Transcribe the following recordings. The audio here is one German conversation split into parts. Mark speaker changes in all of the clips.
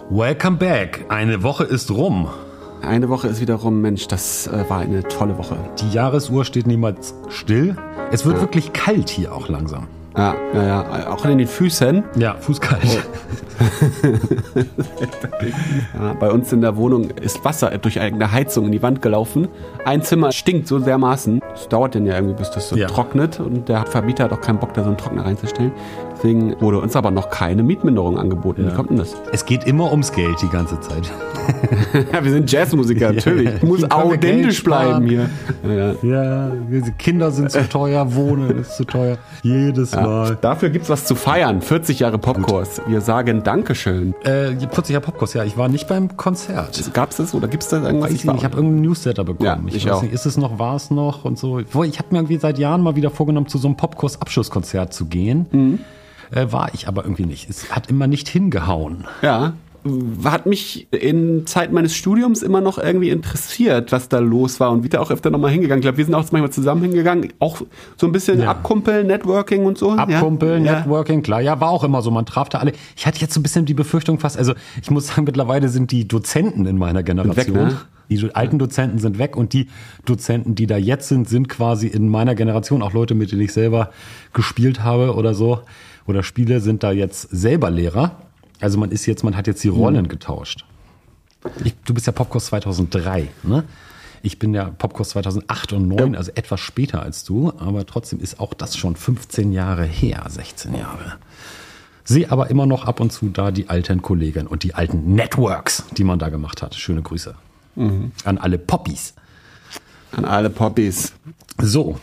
Speaker 1: Welcome back. Eine Woche ist rum.
Speaker 2: Eine Woche ist wieder rum. Mensch, das war eine tolle Woche.
Speaker 1: Die Jahresuhr steht niemals still. Es wird wirklich kalt hier auch langsam.
Speaker 2: Ja, auch in den Füßen.
Speaker 1: Ja, fußkalt.
Speaker 2: Ja, bei uns in der Wohnung ist Wasser durch eine Heizung in die Wand gelaufen. Ein Zimmer stinkt so dermaßen. Es dauert denn ja irgendwie, bis das so trocknet. Und der Vermieter hat auch keinen Bock, da so einen Trockner reinzustellen. Deswegen wurde uns aber noch keine Mietminderung angeboten. Ja. Wie kommt denn das?
Speaker 1: Es geht immer ums Geld die ganze Zeit.
Speaker 2: Ja, wir sind Jazzmusiker, natürlich. Ich muss authentisch bleiben hier.
Speaker 1: Ja, Kinder sind zu teuer, Wohnen ist zu teuer. Jedes Mal.
Speaker 2: Dafür gibt's was zu feiern. 40 Jahre Popkurs. Wir sagen Dankeschön.
Speaker 1: 40 Jahre Popkurs, ja. Ich war nicht beim Konzert.
Speaker 2: Gab's das oder gibt's da irgendwas?
Speaker 1: Ich habe irgendeinen Newsletter bekommen.
Speaker 2: Ja,
Speaker 1: ich weiß
Speaker 2: auch.
Speaker 1: nicht, ist es noch, war es noch und so. Ich habe mir irgendwie seit Jahren mal wieder vorgenommen, zu so einem Popkurs-Abschlusskonzert zu gehen. Mhm. War ich aber irgendwie nicht. Es hat immer nicht hingehauen.
Speaker 2: Ja. Hat mich in Zeit meines Studiums immer noch irgendwie interessiert, was da los war und wieder auch öfter nochmal hingegangen. Ich glaube, wir sind auch manchmal zusammen hingegangen. Auch so ein bisschen Abkumpeln, Networking und so.
Speaker 1: Abkumpeln, Networking, klar. Ja, war auch immer so. Man traf da alle. Ich hatte jetzt so ein bisschen die Befürchtung fast, also ich muss sagen, mittlerweile sind die Dozenten in meiner Generation.
Speaker 2: Weg, ne?
Speaker 1: Die alten Dozenten sind weg und die Dozenten, die da jetzt sind quasi in meiner Generation, auch Leute, mit denen ich selber gespielt habe oder so, oder spiele, sind da jetzt selber Lehrer. Also man hat jetzt die Rollen getauscht. Du bist ja Popkurs 2003, ne? Ich bin ja Popkurs 2008 und 2009, also etwas später als du, aber trotzdem ist auch das schon 15 Jahre her, 16 Jahre. Sehe aber immer noch ab und zu da die alten Kollegen und die alten Networks, die man da gemacht hat. Schöne Grüße an alle Poppies.
Speaker 2: An alle Poppies.
Speaker 1: So.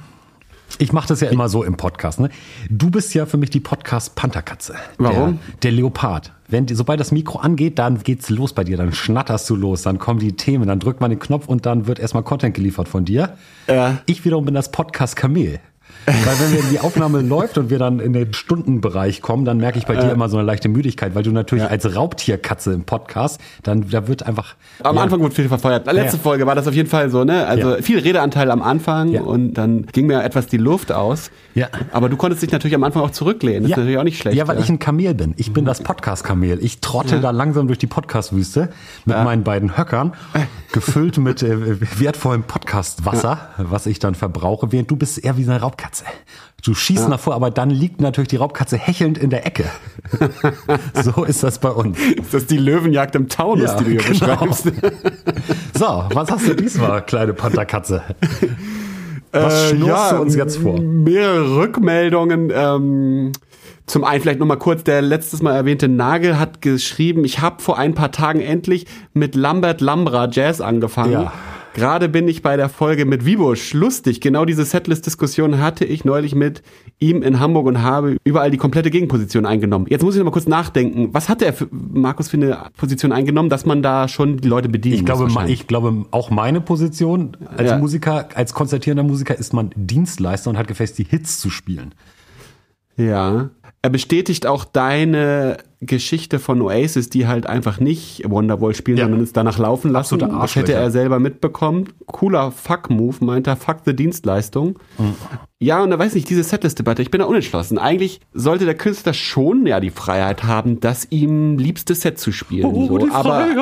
Speaker 1: Ich mache das ja immer so im Podcast. Ne? Du bist ja für mich die Podcast-Pantherkatze.
Speaker 2: Warum?
Speaker 1: Der Leopard. Sobald das Mikro angeht, dann geht's los bei dir. Dann schnatterst du los, dann kommen die Themen, dann drückt man den Knopf und dann wird erstmal Content geliefert von dir.
Speaker 2: Ja.
Speaker 1: Ich wiederum bin das Podcast-Kamel. Weil wenn die Aufnahme läuft und wir dann in den Stundenbereich kommen, dann merke ich bei dir immer so eine leichte Müdigkeit, weil du natürlich als Raubtierkatze im Podcast, da wird einfach...
Speaker 2: Am Anfang wurde viel verfeuert. Letzte Folge war das auf jeden Fall so, ne? Also viel Redeanteil am Anfang und dann ging mir etwas die Luft aus. Ja. Aber du konntest dich natürlich am Anfang auch zurücklehnen. Das ist natürlich auch nicht schlecht.
Speaker 1: Ja, weil ich ein Kamel bin. Ich bin das Podcast-Kamel. Ich trottel da langsam durch die Podcast-Wüste mit meinen beiden Höckern, gefüllt mit wertvollem Podcast-Wasser, was ich dann verbrauche, während du bist eher wie eine Raubkatze. Du schießt nach vor, aber dann liegt natürlich die Raubkatze hechelnd in der Ecke. So ist das bei uns.
Speaker 2: Ist das die Löwenjagd im Taunus, die du hier beschreibst?
Speaker 1: So, was hast du diesmal, kleine Pantherkatze? Was schnurst du uns jetzt vor?
Speaker 2: Mehrere Rückmeldungen. Zum einen vielleicht nochmal kurz, der letztes Mal erwähnte Nagel hat geschrieben, ich habe vor ein paar Tagen endlich mit Lambert Lambra Jazz angefangen. Ja. Gerade bin ich bei der Folge mit Wibusch. Lustig, genau diese Setlist-Diskussion hatte ich neulich mit ihm in Hamburg und habe überall die komplette Gegenposition eingenommen. Jetzt muss ich noch mal kurz nachdenken. Was hat der Markus für eine Position eingenommen, dass man da schon die Leute bedienen muss?
Speaker 1: Ich glaube, auch meine Position als Musiker, als konzertierender Musiker ist man Dienstleister und hat gefälligst die Hits zu spielen.
Speaker 2: Ja. Er bestätigt auch deine Geschichte von Oasis, die halt einfach nicht Wonderwall spielen, sondern es danach laufen lassen. Das hätte er selber mitbekommen. Cooler Fuck-Move, meint er. Fuck the Dienstleistung. Ja, und da weiß nicht, diese Setlist-Debatte, ich bin da unentschlossen. Eigentlich sollte der Künstler schon die Freiheit haben, das ihm liebste Set zu spielen.
Speaker 1: Die Freiheit.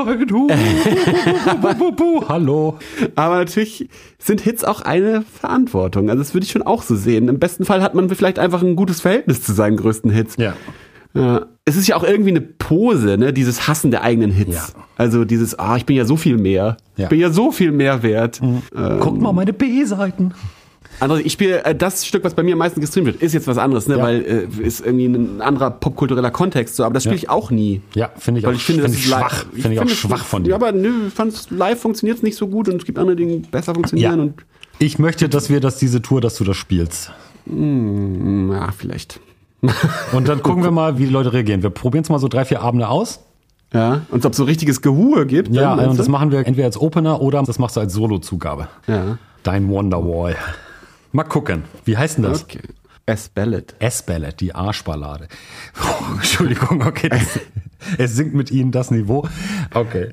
Speaker 1: Hallo.
Speaker 2: Aber natürlich sind Hits auch eine Verantwortung. Also das würde ich schon auch so sehen. Im besten Fall hat man vielleicht einfach ein gutes Verhältnis zu seinen größten Hits.
Speaker 1: Ja.
Speaker 2: Es ist ja auch irgendwie eine Pose, ne, dieses Hassen der eigenen Hits. Ja. Also dieses, ich bin ja so viel mehr. Ja. Ich bin ja so viel mehr wert.
Speaker 1: Guckt mal meine B-Seiten.
Speaker 2: Ich spiele das Stück, was bei mir am meisten gestreamt wird, ist jetzt was anderes, ne, weil ist irgendwie ein anderer popkultureller Kontext, so, aber das spiele ich auch nie.
Speaker 1: Ja, finde ich auch.
Speaker 2: Finde ich schwach.
Speaker 1: Finde ich auch schwach von dir.
Speaker 2: Ja, aber ich fand live funktioniert es nicht so gut und es gibt andere Dinge, die besser funktionieren.
Speaker 1: Ja. Und ich möchte, dass du das spielst.
Speaker 2: Ja, vielleicht.
Speaker 1: Und dann gucken wir mal, wie die Leute reagieren. Wir probieren es mal so 3-4 Abende aus.
Speaker 2: Ja, und ob es so richtiges Gehue gibt.
Speaker 1: Ja, und das machen wir entweder als Opener oder das machst du als Solo-Zugabe.
Speaker 2: Ja.
Speaker 1: Dein Wonderwall. Mal gucken. Wie heißt denn das?
Speaker 2: Okay. S-Ballad.
Speaker 1: S-Ballad, die Arschballade. Oh, Entschuldigung, okay. Es sinkt mit Ihnen das Niveau. Okay.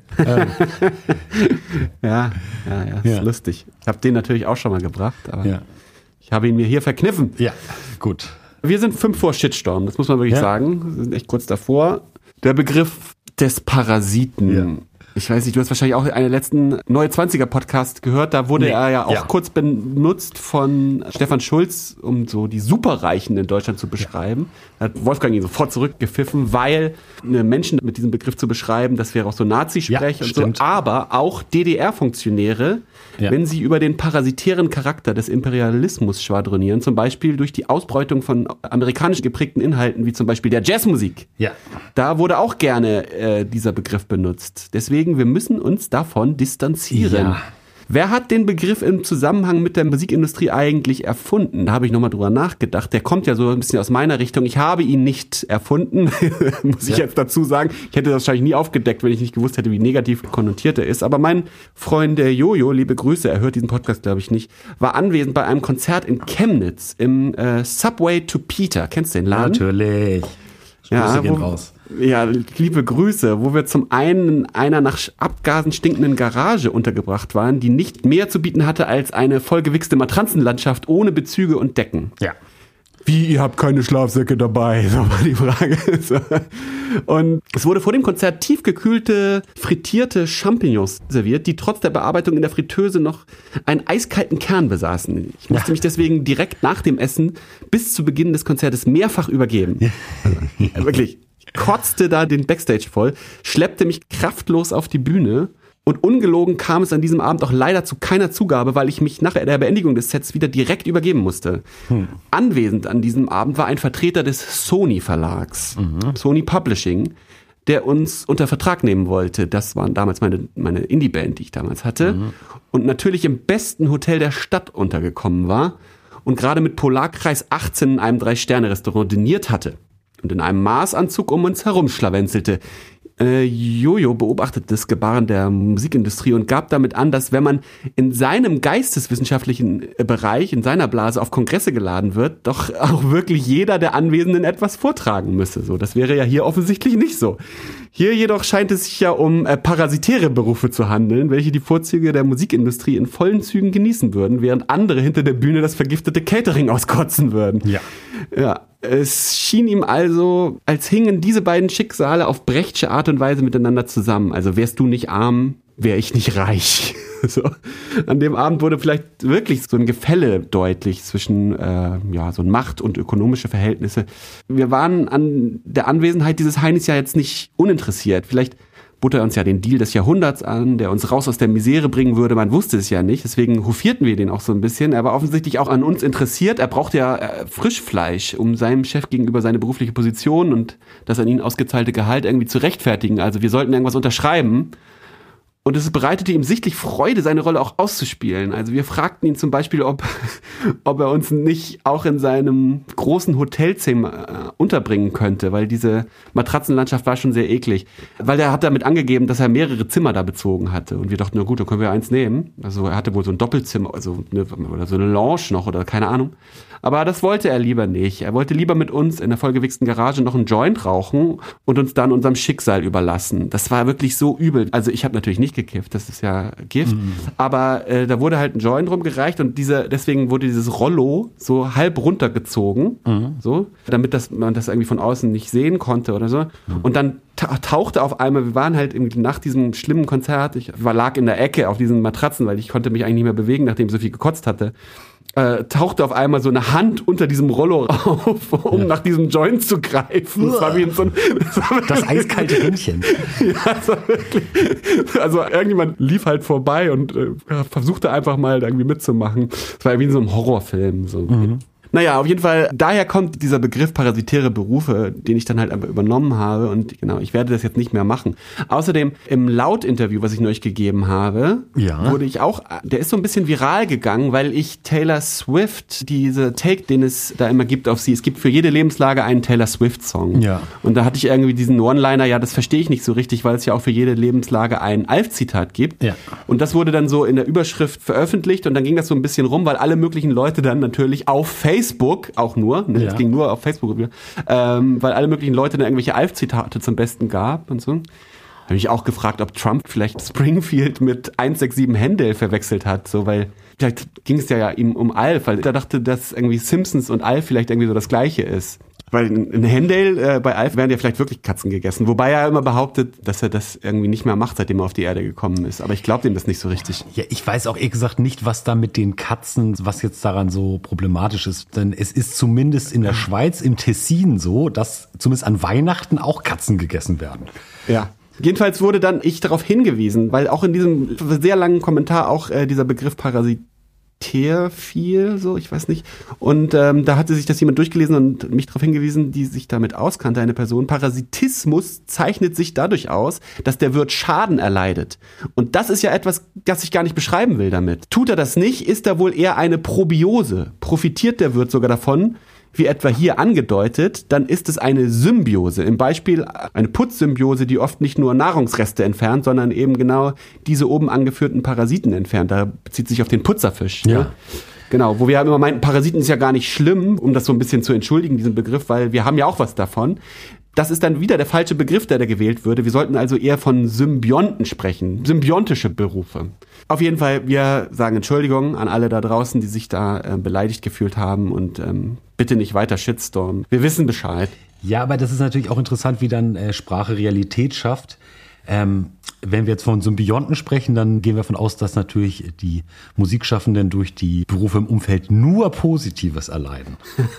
Speaker 2: Ja, ist lustig. Ich habe den natürlich auch schon mal gebracht, aber ich habe ihn mir hier verkniffen.
Speaker 1: Ja, gut.
Speaker 2: Wir sind 5 vor Shitstorm, das muss man wirklich sagen. Wir sind echt kurz davor. Der Begriff des Parasiten.
Speaker 1: Ja.
Speaker 2: Ich weiß nicht, du hast wahrscheinlich auch einen letzten Neue 20er Podcast gehört, da wurde er ja auch kurz benutzt von Stefan Schulz, um so die Superreichen in Deutschland zu beschreiben. Da hat Wolfgang ihn sofort zurückgepfiffen, weil Menschen mit diesem Begriff zu beschreiben, das wäre auch so Nazi-Sprech und
Speaker 1: stimmt.
Speaker 2: so, aber auch DDR-Funktionäre, wenn sie über den parasitären Charakter des Imperialismus schwadronieren, zum Beispiel durch die Ausbeutung von amerikanisch geprägten Inhalten, wie zum Beispiel der Jazzmusik.
Speaker 1: Ja.
Speaker 2: Da wurde auch gerne dieser Begriff benutzt. Deswegen, wir müssen uns davon distanzieren.
Speaker 1: Ja.
Speaker 2: Wer hat den Begriff im Zusammenhang mit der Musikindustrie eigentlich erfunden? Da habe ich nochmal drüber nachgedacht. Der kommt ja so ein bisschen aus meiner Richtung. Ich habe ihn nicht erfunden, muss ich jetzt dazu sagen. Ich hätte das wahrscheinlich nie aufgedeckt, wenn ich nicht gewusst hätte, wie negativ konnotiert er ist. Aber mein Freund der Jojo, liebe Grüße, er hört diesen Podcast, glaube ich, nicht, war anwesend bei einem Konzert in Chemnitz im Subway to Peter. Kennst du den Laden?
Speaker 1: Natürlich. Grüße gehen raus.
Speaker 2: Ja, liebe Grüße, wo wir zum einen in einer nach Abgasen stinkenden Garage untergebracht waren, die nicht mehr zu bieten hatte als eine vollgewichste Matratzenlandschaft ohne Bezüge und Decken.
Speaker 1: Ja.
Speaker 2: Wie, ihr habt keine Schlafsäcke dabei? So war die Frage. Und es wurde vor dem Konzert tiefgekühlte, frittierte Champignons serviert, die trotz der Bearbeitung in der Fritteuse noch einen eiskalten Kern besaßen. Ich musste mich deswegen direkt nach dem Essen bis zu Beginn des Konzertes mehrfach übergeben. Also wirklich, ich kotzte da den Backstage voll, schleppte mich kraftlos auf die Bühne. Und ungelogen kam es an diesem Abend auch leider zu keiner Zugabe, weil ich mich nach der Beendigung des Sets wieder direkt übergeben musste. Anwesend an diesem Abend war ein Vertreter des Sony Verlags, Sony Publishing, der uns unter Vertrag nehmen wollte. Das waren damals meine Indie-Band, die ich damals hatte. Und natürlich im besten Hotel der Stadt untergekommen war und gerade mit Polarkreis 18 in einem 3-Sterne-Restaurant diniert hatte und in einem Maßanzug um uns herumschlawenzelte. Jojo beobachtet das Gebaren der Musikindustrie und gab damit an, dass wenn man in seinem geisteswissenschaftlichen Bereich, in seiner Blase auf Kongresse geladen wird, doch auch wirklich jeder der Anwesenden etwas vortragen müsse. So, das wäre ja hier offensichtlich nicht so. Hier jedoch scheint es sich ja um parasitäre Berufe zu handeln, welche die Vorzüge der Musikindustrie in vollen Zügen genießen würden, während andere hinter der Bühne das vergiftete Catering auskotzen würden. Ja. Es schien ihm also, als hingen diese beiden Schicksale auf Brechtsche Art und Weise miteinander zusammen. Also wärst du nicht arm, wär ich nicht reich. So. An dem Abend wurde vielleicht wirklich so ein Gefälle deutlich zwischen so Macht und ökonomische Verhältnisse. Wir waren an der Anwesenheit dieses Heinis ja jetzt nicht uninteressiert. Vielleicht bot er uns ja den Deal des Jahrhunderts an, der uns raus aus der Misere bringen würde. Man wusste es ja nicht, deswegen hofierten wir den auch so ein bisschen. Er war offensichtlich auch an uns interessiert. Er brauchte ja Frischfleisch, um seinem Chef gegenüber seine berufliche Position und das an ihn ausgezahlte Gehalt irgendwie zu rechtfertigen. Also wir sollten irgendwas unterschreiben. Und es bereitete ihm sichtlich Freude, seine Rolle auch auszuspielen. Also wir fragten ihn zum Beispiel, ob er uns nicht auch in seinem großen Hotelzimmer unterbringen könnte, weil diese Matratzenlandschaft war schon sehr eklig. Weil er hat damit angegeben, dass er mehrere Zimmer da bezogen hatte. Und wir dachten, na gut, dann können wir eins nehmen. Also er hatte wohl so ein Doppelzimmer, oder so eine Lounge noch oder keine Ahnung. Aber das wollte er lieber nicht. Er wollte lieber mit uns in der vollgewichsten Garage noch einen Joint rauchen und uns dann unserem Schicksal überlassen. Das war wirklich so übel. Also ich habe natürlich nicht gekifft, das ist ja Gift. Aber da wurde halt ein Joint rumgereicht und deswegen wurde dieses Rollo so halb runtergezogen, so, damit man das irgendwie von außen nicht sehen konnte oder so. Und dann tauchte auf einmal, wir waren halt irgendwie nach diesem schlimmen Konzert, ich lag in der Ecke auf diesen Matratzen, weil ich konnte mich eigentlich nicht mehr bewegen, nachdem ich so viel gekotzt hatte. Tauchte auf einmal so eine Hand unter diesem Rollo auf, um nach diesem Joint zu greifen. Das war wie in so ein,
Speaker 1: das eiskalte Händchen.
Speaker 2: Ja, das war wirklich, also irgendjemand lief halt vorbei und versuchte einfach mal irgendwie mitzumachen. Das war wie in so einem Horrorfilm. So. Naja, auf jeden Fall, daher kommt dieser Begriff parasitäre Berufe, den ich dann halt einfach übernommen habe und genau, ich werde das jetzt nicht mehr machen. Außerdem im Laut-Interview, was ich neulich gegeben habe, wurde ich auch, der ist so ein bisschen viral gegangen, weil ich Taylor Swift, diese Take, den es da immer gibt auf sie, es gibt für jede Lebenslage einen Taylor Swift-Song. Ja. Und da hatte ich irgendwie diesen One-Liner, ja, das verstehe ich nicht so richtig, weil es ja auch für jede Lebenslage ein Alf-Zitat gibt. Ja. Und das wurde dann so in der Überschrift veröffentlicht und dann ging das so ein bisschen rum, weil alle möglichen Leute dann natürlich auf Facebook auch nur, ne, es ging nur auf Facebook, weil alle möglichen Leute dann irgendwelche Alf-Zitate zum Besten gab und so. Habe ich auch gefragt, ob Trump vielleicht Springfield mit 167 Handel verwechselt hat, so, weil vielleicht ging es ja ihm um Alf, weil er dachte, dass irgendwie Simpsons und Alf vielleicht irgendwie so das Gleiche ist. Weil in Handale bei Alf werden ja vielleicht wirklich Katzen gegessen. Wobei er immer behauptet, dass er das irgendwie nicht mehr macht, seitdem er auf die Erde gekommen ist. Aber ich glaube dem das nicht so richtig.
Speaker 1: Ja, ich weiß auch ehrlich gesagt nicht, was da mit den Katzen, was jetzt daran so problematisch ist. Denn es ist zumindest in der Schweiz, im Tessin so, dass zumindest an Weihnachten auch Katzen gegessen werden.
Speaker 2: Ja. Jedenfalls wurde dann ich darauf hingewiesen, weil auch in diesem sehr langen Kommentar auch dieser Begriff Parasit fiel, so, ich weiß nicht. Und da hatte sich das jemand durchgelesen und mich darauf hingewiesen, die sich damit auskannte, eine Person. Parasitismus zeichnet sich dadurch aus, dass der Wirt Schaden erleidet. Und das ist ja etwas, das ich gar nicht beschreiben will damit. Tut er das nicht, ist da wohl eher eine Probiose. Profitiert der Wirt sogar davon, wie etwa hier angedeutet, dann ist es eine Symbiose. Im Beispiel eine Putzsymbiose, die oft nicht nur Nahrungsreste entfernt, sondern eben genau diese oben angeführten Parasiten entfernt. Da bezieht sich auf den Putzerfisch.
Speaker 1: Ja.
Speaker 2: Ne? Genau, wo wir immer meinten, Parasiten ist ja gar nicht schlimm, um das so ein bisschen zu entschuldigen, diesen Begriff, weil wir haben ja auch was davon. Das ist dann wieder der falsche Begriff, der da gewählt würde. Wir sollten also eher von Symbionten sprechen, symbiontische Berufe. Auf jeden Fall, wir sagen Entschuldigung an alle da draußen, die sich da beleidigt gefühlt haben und bitte nicht weiter Shitstorm. Wir wissen Bescheid.
Speaker 1: Ja, aber das ist natürlich auch interessant, wie dann Sprache Realität schafft. Wenn wir jetzt von Symbionten sprechen, dann gehen wir davon aus, dass natürlich die Musikschaffenden durch die Berufe im Umfeld nur Positives erleiden.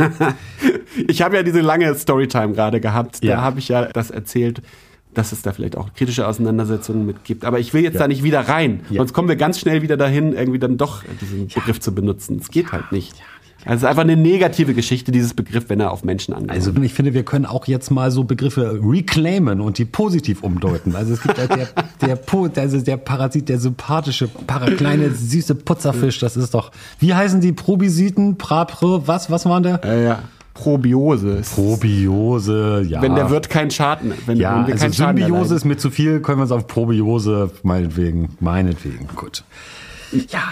Speaker 2: Ich habe ja diese lange Storytime gerade gehabt. Da habe ich ja das erzählt, dass es da vielleicht auch kritische Auseinandersetzungen mit gibt. Aber ich will jetzt da nicht wieder rein. Sonst kommen wir ganz schnell wieder dahin, irgendwie dann doch diesen Begriff zu benutzen. Es geht halt nicht. Also es ist einfach eine negative Geschichte, dieses Begriff, wenn er auf Menschen angeht.
Speaker 1: Also ich finde, wir können auch jetzt mal so Begriffe reclaimen und die positiv umdeuten. Also es gibt ja der Parasit, der sympathische, kleine, süße Putzerfisch, das ist doch, wie heißen die? Probisiten? Was waren der?
Speaker 2: Ja. Probiose.
Speaker 1: Probiose, ja.
Speaker 2: Wenn der Wirt keinen Schaden, wenn wir
Speaker 1: also
Speaker 2: keinen Schaden
Speaker 1: Symbiose
Speaker 2: erleiden.
Speaker 1: ist mir zu viel, können wir uns auf Probiose, meinetwegen, gut. Ja.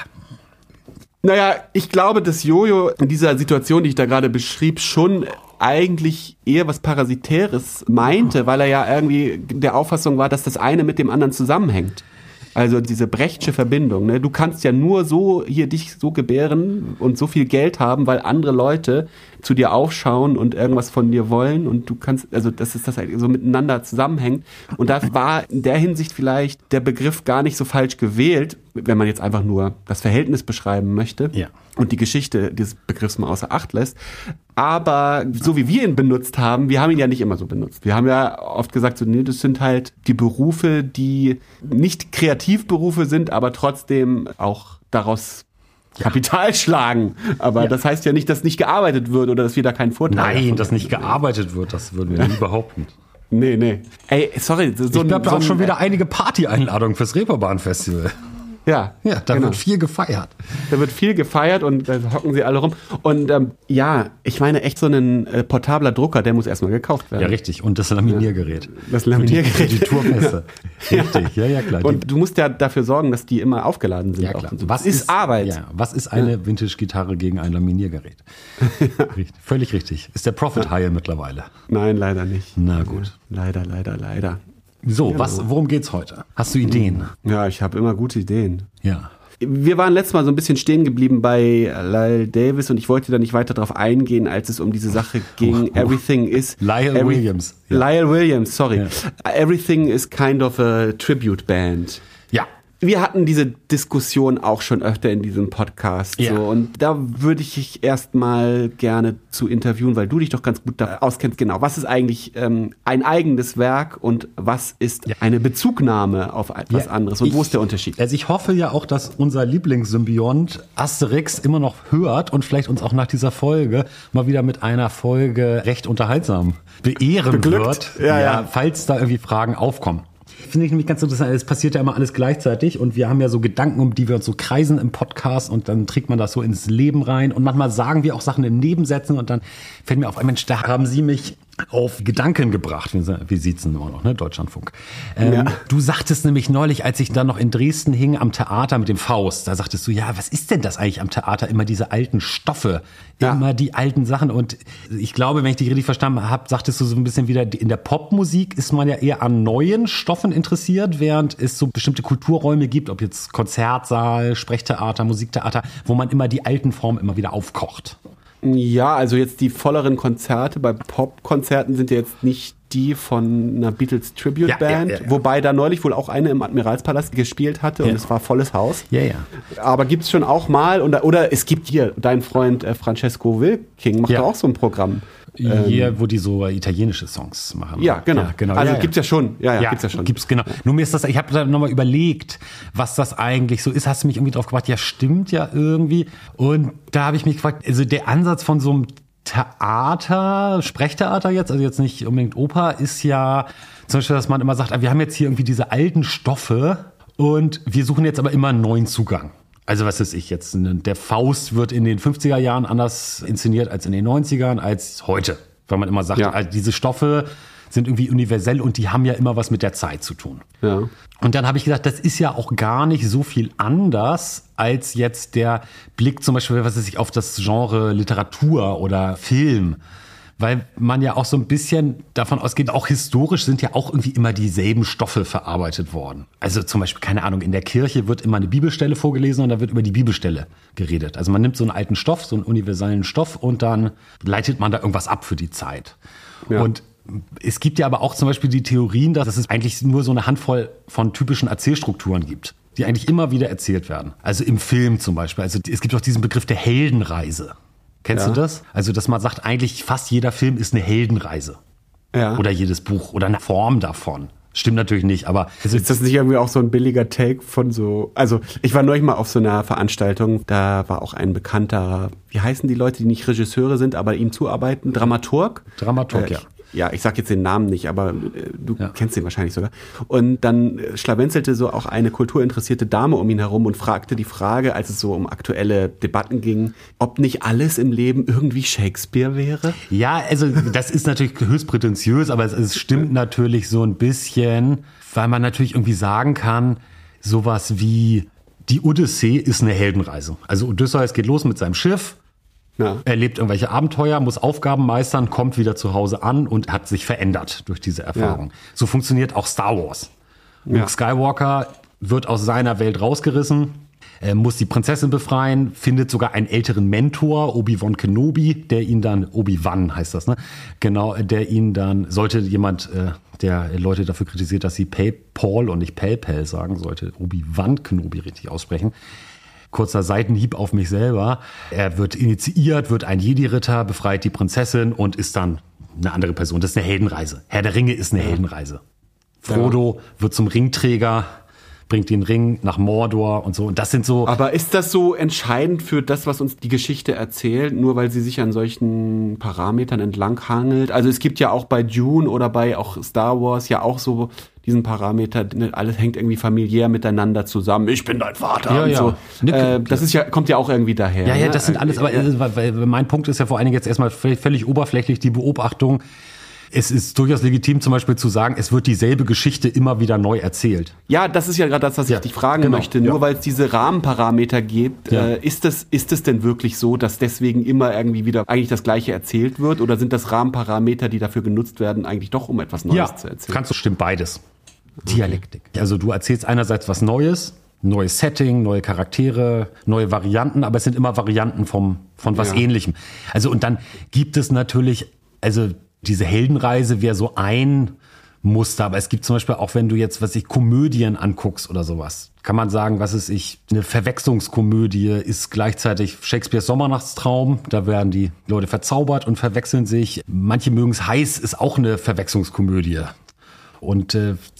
Speaker 2: Naja, ich glaube, dass Jojo in dieser Situation, die ich da gerade beschrieb, schon eigentlich eher was Parasitäres meinte, weil er ja irgendwie der Auffassung war, dass das eine mit dem anderen zusammenhängt. Also diese Brechtsche Verbindung. Ne? Du kannst ja nur so hier dich so gebären und so viel Geld haben, weil andere Leute zu dir aufschauen und irgendwas von dir wollen und du kannst, also dass das halt so miteinander zusammenhängt. Und da war in der Hinsicht vielleicht der Begriff gar nicht so falsch gewählt, wenn man jetzt einfach nur das Verhältnis beschreiben möchte und die Geschichte dieses Begriffs mal außer Acht lässt. Aber so wie wir ihn benutzt haben, wir haben ihn ja nicht immer so benutzt. Wir haben ja oft gesagt, so, nee, das sind halt die Berufe, die nicht Kreativberufe sind, aber trotzdem auch daraus Kapital schlagen. Aber das heißt ja nicht, dass nicht gearbeitet wird oder dass wir da keinen Vorteil haben.
Speaker 1: Nein, dass nicht gearbeitet wird, das würden wir nie behaupten.
Speaker 2: Nee. Ey, sorry.
Speaker 1: Ich habe auch schon wieder einige Party-Einladungen fürs Reeperbahn-Festival.
Speaker 2: Ja,
Speaker 1: da wird viel gefeiert.
Speaker 2: Da wird viel gefeiert und da hocken sie alle rum. Und ich meine echt so ein portabler Drucker, der muss erstmal gekauft werden.
Speaker 1: Ja, richtig. Und das Laminiergerät.
Speaker 2: Das Laminiergerät.
Speaker 1: Für die Tourpässe. Richtig, ja, klar.
Speaker 2: Und du musst ja dafür sorgen, dass die immer aufgeladen sind.
Speaker 1: Ja, klar.
Speaker 2: So. Was ist Arbeit?
Speaker 1: Ja, was ist eine Vintage-Gitarre gegen ein Laminiergerät? Richtig, völlig richtig. Ist der Profit High mittlerweile?
Speaker 2: Nein, leider nicht.
Speaker 1: Na gut.
Speaker 2: Leider.
Speaker 1: So, worum geht's heute? Hast du Ideen?
Speaker 2: Ja, ich habe immer gute Ideen.
Speaker 1: Ja.
Speaker 2: Wir waren letztes Mal so ein bisschen stehen geblieben bei Lyle Davis und ich wollte da nicht weiter drauf eingehen, als es um diese Sache ging. Everything is...
Speaker 1: Lyle Williams.
Speaker 2: Lyle Williams, sorry.
Speaker 1: Ja.
Speaker 2: Everything is kind of a tribute band.
Speaker 1: Ja.
Speaker 2: Wir hatten diese Diskussion auch schon öfter in diesem Podcast.
Speaker 1: Ja.
Speaker 2: So, und da würde ich dich erstmal gerne zu interviewen, weil du dich doch ganz gut da auskennst. Genau, was ist eigentlich ein eigenes Werk und was ist eine Bezugnahme auf etwas anderes? Und wo ist der Unterschied?
Speaker 1: Also ich hoffe ja auch, dass unser Lieblingssymbiont Asterix immer noch hört und vielleicht uns auch nach dieser Folge mal wieder mit einer Folge recht unterhaltsam beehren wird.
Speaker 2: Ja.
Speaker 1: Falls da irgendwie Fragen aufkommen. Finde ich nämlich ganz interessant, es passiert ja immer alles gleichzeitig und wir haben ja so Gedanken, um die wir uns so kreisen im Podcast und dann trägt man das so ins Leben rein und manchmal sagen wir auch Sachen in Nebensätzen und dann fällt mir auf, Mensch, da haben Sie mich auf Gedanken gebracht. Wir siezen immer noch, ne? Deutschlandfunk. Du sagtest nämlich neulich, als ich dann noch in Dresden hing am Theater mit dem Faust, da sagtest du, ja, was ist denn das eigentlich am Theater? Immer diese alten Stoffe, immer die alten Sachen. Und ich glaube, wenn ich dich richtig verstanden habe, sagtest du so ein bisschen wieder, in der Popmusik ist man ja eher an neuen Stoffen interessiert, während es so bestimmte Kulturräume gibt, ob jetzt Konzertsaal, Sprechtheater, Musiktheater, wo man immer die alten Formen immer wieder aufkocht.
Speaker 2: Ja, also jetzt die volleren Konzerte bei Popkonzerten sind ja jetzt nicht die von einer Beatles Tribute Band, wobei da neulich wohl auch eine im Admiralspalast gespielt hatte und es war volles Haus.
Speaker 1: Ja, ja.
Speaker 2: Aber gibt's schon auch mal, oder es gibt hier, dein Freund Francesco Wilking macht da auch so ein Programm.
Speaker 1: Hier, wo die so italienische Songs machen.
Speaker 2: Ja, genau. Also gibt's ja schon.
Speaker 1: Gibt's ja schon. Gibt's, genau. Nur mir ist das, ich habe da nochmal überlegt, was das eigentlich so ist. Hast du mich irgendwie drauf gebracht? Ja, stimmt ja irgendwie. Und da habe ich mich gefragt, also der Ansatz von so einem Theater, Sprechtheater jetzt, also jetzt nicht unbedingt Oper, ist ja zum Beispiel, dass man immer sagt, wir haben jetzt hier irgendwie diese alten Stoffe und wir suchen jetzt aber immer einen neuen Zugang. Also was weiß ich jetzt, der Faust wird in den 50er Jahren anders inszeniert als in den 90ern, als heute. Weil man immer sagt, also diese Stoffe sind irgendwie universell und die haben ja immer was mit der Zeit zu tun. Ja. Und dann habe ich gedacht, das ist ja auch gar nicht so viel anders als jetzt der Blick zum Beispiel, was weiß ich, auf das Genre Literatur oder Film. Weil man ja auch so ein bisschen davon ausgeht, auch historisch sind ja auch irgendwie immer dieselben Stoffe verarbeitet worden. Also zum Beispiel, keine Ahnung, in der Kirche wird immer eine Bibelstelle vorgelesen und da wird über die Bibelstelle geredet. Also man nimmt so einen alten Stoff, so einen universellen Stoff und dann leitet man da irgendwas ab für die Zeit. Ja. Und es gibt ja aber auch zum Beispiel die Theorien, dass es eigentlich nur so eine Handvoll von typischen Erzählstrukturen gibt, die eigentlich immer wieder erzählt werden. Also im Film zum Beispiel. Also es gibt auch diesen Begriff der Heldenreise. Kennst du das? Also, dass man sagt, eigentlich fast jeder Film ist eine Heldenreise. Ja. Oder jedes Buch oder eine Form davon. Stimmt natürlich nicht, aber...
Speaker 2: Ist das nicht irgendwie auch so ein billiger Take von so... Also, ich war neulich mal auf so einer Veranstaltung, da war auch ein bekannter, wie heißen die Leute, die nicht Regisseure sind, aber ihm zuarbeiten? Dramaturg?
Speaker 1: Dramaturg, ja.
Speaker 2: Ja, ich sag jetzt den Namen nicht, aber du kennst ihn wahrscheinlich sogar. Und dann schlawenzelte so auch eine kulturinteressierte Dame um ihn herum und fragte die Frage, als es so um aktuelle Debatten ging, ob nicht alles im Leben irgendwie Shakespeare wäre?
Speaker 1: Ja, also das ist natürlich höchst prätentiös, aber es stimmt natürlich so ein bisschen, weil man natürlich irgendwie sagen kann, sowas wie die Odyssee ist eine Heldenreise. Also Odysseus geht los mit seinem Schiff, erlebt irgendwelche Abenteuer, muss Aufgaben meistern, kommt wieder zu Hause an und hat sich verändert durch diese Erfahrung. Ja. So funktioniert auch Star Wars. Luke Skywalker wird aus seiner Welt rausgerissen, muss die Prinzessin befreien, findet sogar einen älteren Mentor, Obi-Wan Kenobi, der ihn dann, Obi-Wan heißt das, ne? Genau, der ihn dann, sollte jemand, der Leute dafür kritisiert, dass sie Paul und nicht Pal sagen, sollte Obi-Wan Kenobi richtig aussprechen. Kurzer Seitenhieb auf mich selber. Er wird initiiert, wird ein Jedi-Ritter, befreit die Prinzessin und ist dann eine andere Person. Das ist eine Heldenreise. Herr der Ringe ist eine Heldenreise. Frodo wird zum Ringträger, bringt den Ring nach Mordor und so. Und das sind so...
Speaker 2: Aber ist das so entscheidend für das, was uns die Geschichte erzählt, nur weil sie sich an solchen Parametern entlanghangelt? Also es gibt ja auch bei Dune oder bei auch Star Wars ja auch so diesen Parameter, alles hängt irgendwie familiär miteinander zusammen. Ich bin dein Vater und so. Das ist ja, kommt ja auch irgendwie daher.
Speaker 1: Ja, das sind alles, aber weil mein Punkt ist ja vor allen Dingen jetzt erstmal völlig oberflächlich die Beobachtung. Es ist durchaus legitim, zum Beispiel zu sagen, es wird dieselbe Geschichte immer wieder neu erzählt.
Speaker 2: Ja, das ist ja gerade das, was ich dich fragen möchte. Nur weil es diese Rahmenparameter gibt, ist es denn wirklich so, dass deswegen immer irgendwie wieder eigentlich das Gleiche erzählt wird? Oder sind das Rahmenparameter, die dafür genutzt werden, eigentlich doch, um etwas Neues zu erzählen?
Speaker 1: Stimmt beides. Dialektik. Also du erzählst einerseits was Neues, neues Setting, neue Charaktere, neue Varianten, aber es sind immer Varianten von was Ähnlichem. Also und dann gibt es natürlich, also diese Heldenreise wäre so ein Muster, aber es gibt zum Beispiel auch, wenn du jetzt, Komödien anguckst oder sowas, kann man sagen, eine Verwechslungskomödie ist gleichzeitig Shakespeares Sommernachtstraum, da werden die Leute verzaubert und verwechseln sich. Manche mögen es heiß, ist auch eine Verwechslungskomödie. Und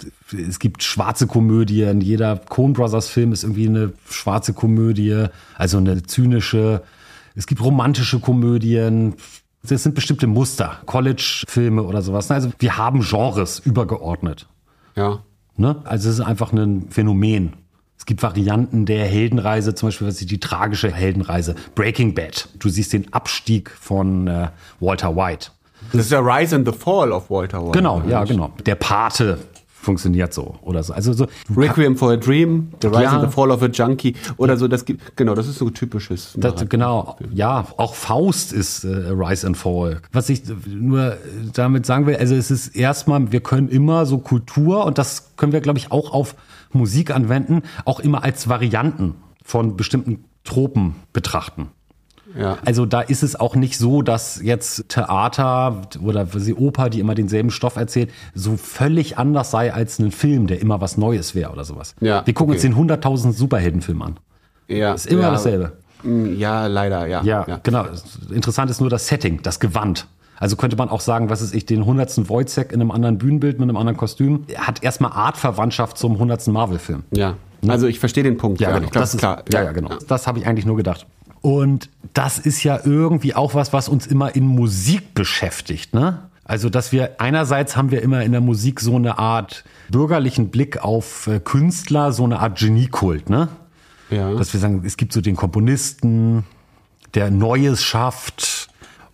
Speaker 1: es gibt schwarze Komödien. Jeder Coen Brothers Film ist irgendwie eine schwarze Komödie, also eine zynische. Es gibt romantische Komödien. Das sind bestimmte Muster, College-Filme oder sowas. Also wir haben Genres übergeordnet.
Speaker 2: Ja.
Speaker 1: Ne? Also es ist einfach ein Phänomen. Es gibt Varianten der Heldenreise, zum Beispiel die tragische Heldenreise. Breaking Bad. Du siehst den Abstieg von Walter White.
Speaker 2: Das ist der Rise and the Fall of Walter White.
Speaker 1: Genau, ja, genau. Der Pate funktioniert so oder so. Also so
Speaker 2: Requiem for a Dream, The Rise and the Fall of a Junkie oder so. Das ist so typisches.
Speaker 1: Genau, ja. Auch Faust ist Rise and Fall. Was ich nur damit sagen will, also es ist erstmal, wir können immer so Kultur und das können wir, glaube ich, auch auf Musik anwenden, auch immer als Varianten von bestimmten Tropen betrachten.
Speaker 2: Ja.
Speaker 1: Also da ist es auch nicht so, dass jetzt Theater oder die Oper, die immer denselben Stoff erzählt, so völlig anders sei als ein Film, der immer was Neues wäre oder sowas.
Speaker 2: Ja,
Speaker 1: Wir gucken uns den 100.000 Superheldenfilm an.
Speaker 2: Ja.
Speaker 1: Das ist immer dasselbe.
Speaker 2: Ja, leider, ja.
Speaker 1: Ja, genau. Interessant ist nur das Setting, das Gewand. Also könnte man auch sagen, was ist ich, den 100. Wojciech in einem anderen Bühnenbild mit einem anderen Kostüm, hat erstmal Artverwandtschaft zum 100. Marvel-Film.
Speaker 2: Ja, also ich verstehe den Punkt.
Speaker 1: Ja, genau.
Speaker 2: Ich glaub,
Speaker 1: Das ist
Speaker 2: klar.
Speaker 1: Ja, genau. Das habe ich eigentlich nur gedacht. Und das ist ja irgendwie auch was uns immer in Musik beschäftigt, ne? Also, dass wir einerseits haben wir immer in der Musik so eine Art bürgerlichen Blick auf Künstler, so eine Art Geniekult, ne?
Speaker 2: Ja.
Speaker 1: Dass wir sagen, es gibt so den Komponisten, der Neues schafft,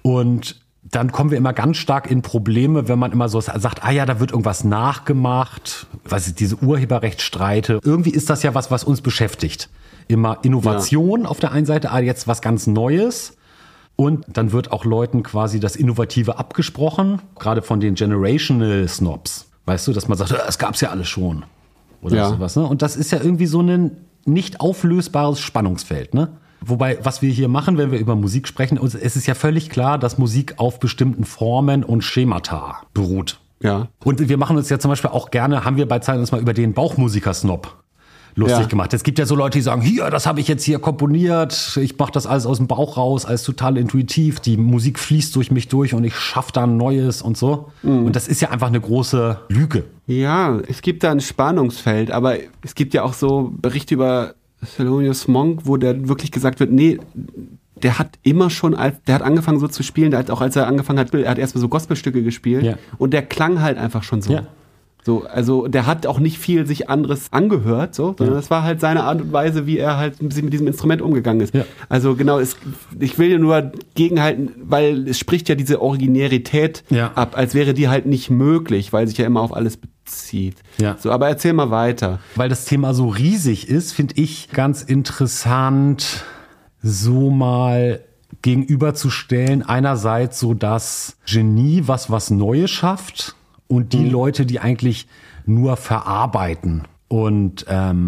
Speaker 1: und dann kommen wir immer ganz stark in Probleme, wenn man immer so sagt, ah ja, da wird irgendwas nachgemacht, was ist diese Urheberrechtsstreite. Irgendwie ist das ja was uns beschäftigt. Immer Innovation auf der einen Seite, jetzt was ganz Neues. Und dann wird auch Leuten quasi das Innovative abgesprochen, gerade von den Generational Snobs. Weißt du, dass man sagt, es gab's ja alles schon. Oder sowas, ne? Und das ist ja irgendwie so ein nicht auflösbares Spannungsfeld, ne? Wobei, was wir hier machen, wenn wir über Musik sprechen, es ist ja völlig klar, dass Musik auf bestimmten Formen und Schemata beruht.
Speaker 2: Ja.
Speaker 1: Und wir machen uns ja zum Beispiel auch gerne, haben wir bei Zeiten uns mal über den Bauchmusiker-Snob lustig gemacht. Es gibt ja so Leute, die sagen, hier, das habe ich jetzt hier komponiert, ich mache das alles aus dem Bauch raus, alles total intuitiv, die Musik fließt durch mich durch und ich schaffe da ein Neues und so. Und das ist ja einfach eine große Lüge.
Speaker 2: Ja, es gibt da ein Spannungsfeld, aber es gibt ja auch so Berichte über Thelonious Monk, wo der wirklich gesagt wird, nee, der hat immer schon, der hat angefangen so zu spielen, auch als er angefangen hat, er hat erstmal so Gospelstücke gespielt und der klang halt einfach schon so. Ja. So, also der hat auch nicht viel sich anderes angehört, so, sondern das war halt seine Art und Weise, wie er halt mit diesem Instrument umgegangen ist. Ja. Also genau, ich will ja nur gegenhalten, weil es spricht ja diese Originärität ab, als wäre die halt nicht möglich, weil sich ja immer auf alles bezieht. Ja. So, aber erzähl mal weiter.
Speaker 1: Weil das Thema so riesig ist, finde ich ganz interessant, so mal gegenüberzustellen. Einerseits so das Genie, was Neues schafft, und die Leute, die eigentlich nur verarbeiten. Und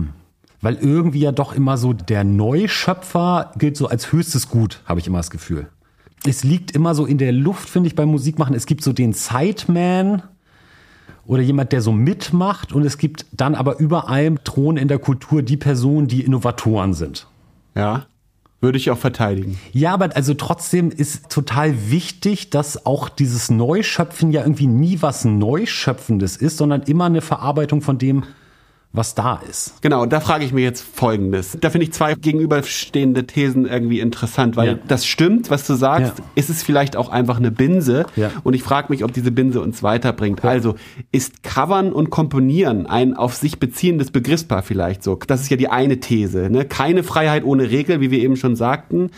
Speaker 1: weil irgendwie ja doch immer so der Neuschöpfer gilt so als höchstes Gut, habe ich immer das Gefühl. Es liegt immer so in der Luft, finde ich, beim Musikmachen. Es gibt so den Sideman oder jemand, der so mitmacht. Und es gibt dann aber über allem Thron in der Kultur die Personen, die Innovatoren sind.
Speaker 2: Ja. Würde ich auch verteidigen.
Speaker 1: Ja, aber also trotzdem ist total wichtig, dass auch dieses Neuschöpfen ja irgendwie nie was Neuschöpfendes ist, sondern immer eine Verarbeitung von dem, was da ist.
Speaker 2: Genau, und da frage ich mir jetzt Folgendes. Da finde ich zwei gegenüberstehende Thesen irgendwie interessant, weil das stimmt, was du sagst. Ist es vielleicht auch einfach eine Binse? Ja. Und ich frage mich, ob diese Binse uns weiterbringt. Ja. Also, ist Covern und Komponieren ein auf sich beziehendes Begriffspaar vielleicht so? Das ist ja die eine These, ne? Keine Freiheit ohne Regel, wie wir eben schon sagten.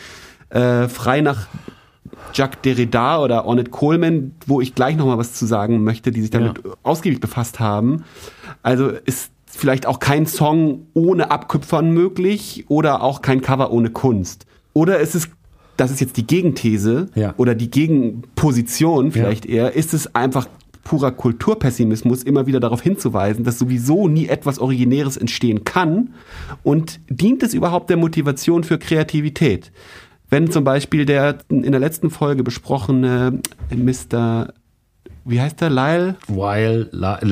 Speaker 2: Frei nach Jacques Derrida oder Ornette Coleman, wo ich gleich nochmal was zu sagen möchte, die sich damit ausgiebig befasst haben. Also ist vielleicht auch kein Song ohne Abkupfern möglich oder auch kein Cover ohne Kunst. Oder ist es, das ist jetzt die Gegenthese oder die Gegenposition vielleicht eher, ist es einfach purer Kulturpessimismus, immer wieder darauf hinzuweisen, dass sowieso nie etwas Originäres entstehen kann, und dient es überhaupt der Motivation für Kreativität? Wenn zum Beispiel der in der letzten Folge besprochene Mr. Wie heißt der? Lyle?
Speaker 1: Will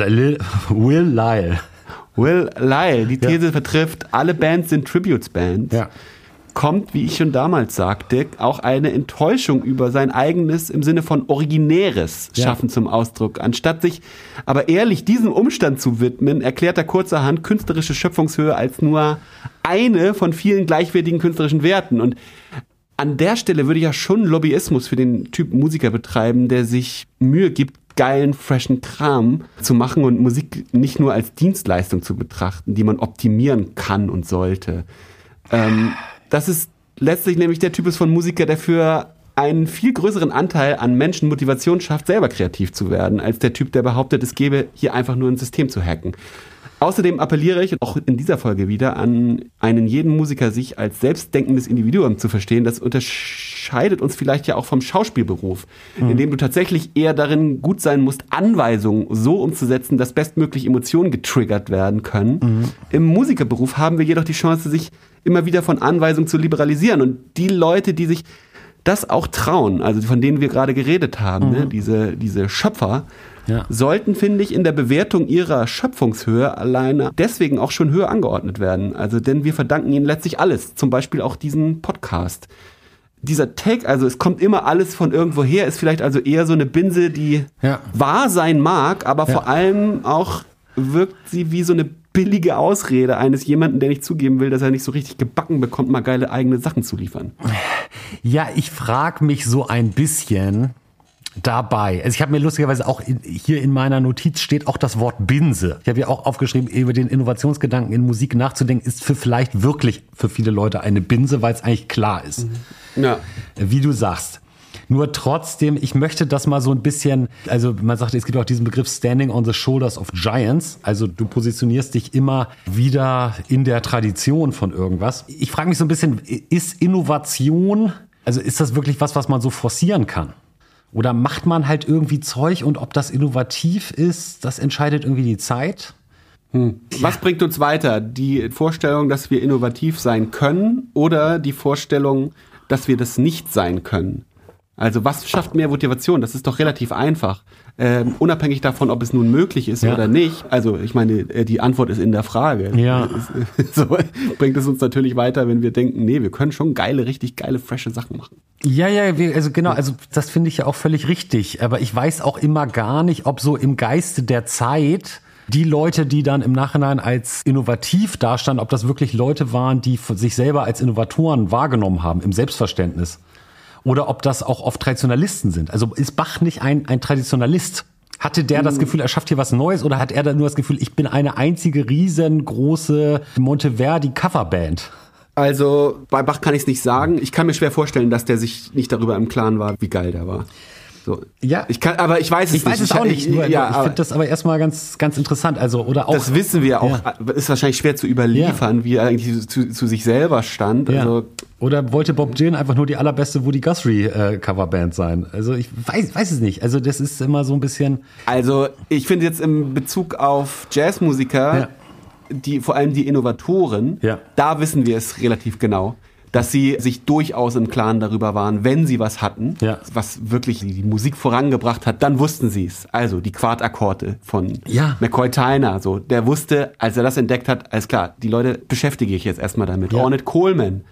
Speaker 1: Lyle.
Speaker 2: Will Lyle, die These vertrifft, alle Bands sind Tributes-Bands, kommt, wie ich schon damals sagte, auch eine Enttäuschung über sein eigenes, im Sinne von originäres Schaffen zum Ausdruck. Anstatt sich aber ehrlich diesem Umstand zu widmen, erklärt er kurzerhand künstlerische Schöpfungshöhe als nur eine von vielen gleichwertigen künstlerischen Werten. Und an der Stelle würde ich ja schon Lobbyismus für den Typ Musiker betreiben, der sich Mühe gibt, geilen, freshen Kram zu machen und Musik nicht nur als Dienstleistung zu betrachten, die man optimieren kann und sollte. Das ist letztlich nämlich der Typus von Musiker, der für einen viel größeren Anteil an Menschen Motivation schafft, selber kreativ zu werden, als der Typ, der behauptet, es gäbe hier einfach nur ein System zu hacken. Außerdem appelliere ich auch in dieser Folge wieder an einen jeden Musiker, sich als selbstdenkendes Individuum zu verstehen. Das unterscheidet uns vielleicht ja auch vom Schauspielberuf, in dem du tatsächlich eher darin gut sein musst, Anweisungen so umzusetzen, dass bestmöglich Emotionen getriggert werden können. Im Musikerberuf haben wir jedoch die Chance, sich immer wieder von Anweisungen zu liberalisieren. Und die Leute, die sich das auch trauen, also von denen wir gerade geredet haben, ne? Diese Schöpfer, sollten, finde ich, in der Bewertung ihrer Schöpfungshöhe alleine deswegen auch schon höher angeordnet werden. Also, denn wir verdanken ihnen letztlich alles, zum Beispiel auch diesen Podcast. Dieser Take, also es kommt immer alles von irgendwo her, ist vielleicht also eher so eine Binse, die wahr sein mag, aber vor allem auch wirkt sie wie so eine billige Ausrede eines jemanden, der nicht zugeben will, dass er nicht so richtig gebacken bekommt, mal geile eigene Sachen zu liefern.
Speaker 1: Ja, ich frage mich so ein bisschen dabei. Also ich habe mir lustigerweise auch hier in meiner Notiz steht auch das Wort Binse. Ich habe ja auch aufgeschrieben, über den Innovationsgedanken in Musik nachzudenken, ist vielleicht wirklich für viele Leute eine Binse, weil es eigentlich klar ist. Ja. Wie du sagst. Nur trotzdem, ich möchte das mal so ein bisschen, also man sagt, es gibt auch diesen Begriff Standing on the Shoulders of Giants. Also du positionierst dich immer wieder in der Tradition von irgendwas. Ich frage mich so ein bisschen, ist Innovation, also ist das wirklich was man so forcieren kann? Oder macht man halt irgendwie Zeug und ob das innovativ ist, das entscheidet irgendwie die Zeit?
Speaker 2: Was bringt uns weiter? Die Vorstellung, dass wir innovativ sein können oder die Vorstellung, dass wir das nicht sein können? Also was schafft mehr Motivation? Das ist doch relativ einfach. Unabhängig davon, ob es nun möglich ist oder nicht. Also ich meine, die Antwort ist in der Frage.
Speaker 1: Ja.
Speaker 2: So bringt es uns natürlich weiter, wenn wir denken, nee, wir können schon richtig geile, frische Sachen machen.
Speaker 1: Ja, also genau, also das finde ich ja auch völlig richtig. Aber ich weiß auch immer gar nicht, ob so im Geiste der Zeit die Leute, die dann im Nachhinein als innovativ dastanden, ob das wirklich Leute waren, die sich selber als Innovatoren wahrgenommen haben, im Selbstverständnis. Oder ob das auch oft Traditionalisten sind. Also ist Bach nicht ein Traditionalist? Hatte der das Gefühl, er schafft hier was Neues? Oder hat er dann nur das Gefühl, ich bin eine einzige riesengroße Monteverdi-Coverband?
Speaker 2: Also bei Bach kann ich es nicht sagen. Ich kann mir schwer vorstellen, dass der sich nicht darüber im Klaren war, wie geil der war. So.
Speaker 1: Ja,
Speaker 2: aber ich weiß es nicht.
Speaker 1: Ich weiß es auch nicht. Ich finde das aber erstmal ganz, ganz interessant. Also, oder auch.
Speaker 2: Das wissen wir auch. Ja. Ist wahrscheinlich schwer zu überliefern, wie er eigentlich zu sich selber stand.
Speaker 1: Ja.
Speaker 2: Also,
Speaker 1: oder wollte Bob Dylan einfach nur die allerbeste Woody Guthrie Coverband sein? Also ich weiß es nicht. Also das ist immer so ein bisschen.
Speaker 2: Also ich finde jetzt im Bezug auf Jazzmusiker, vor allem die Innovatoren, da wissen wir es relativ genau, dass sie sich durchaus im Klaren darüber waren, wenn sie was hatten, was wirklich die Musik vorangebracht hat, dann wussten sie es. Also die Quartakkorde von McCoy Tyner, so, der wusste, als er das entdeckt hat, alles klar, die Leute beschäftige ich jetzt erstmal damit. Ornette Coleman,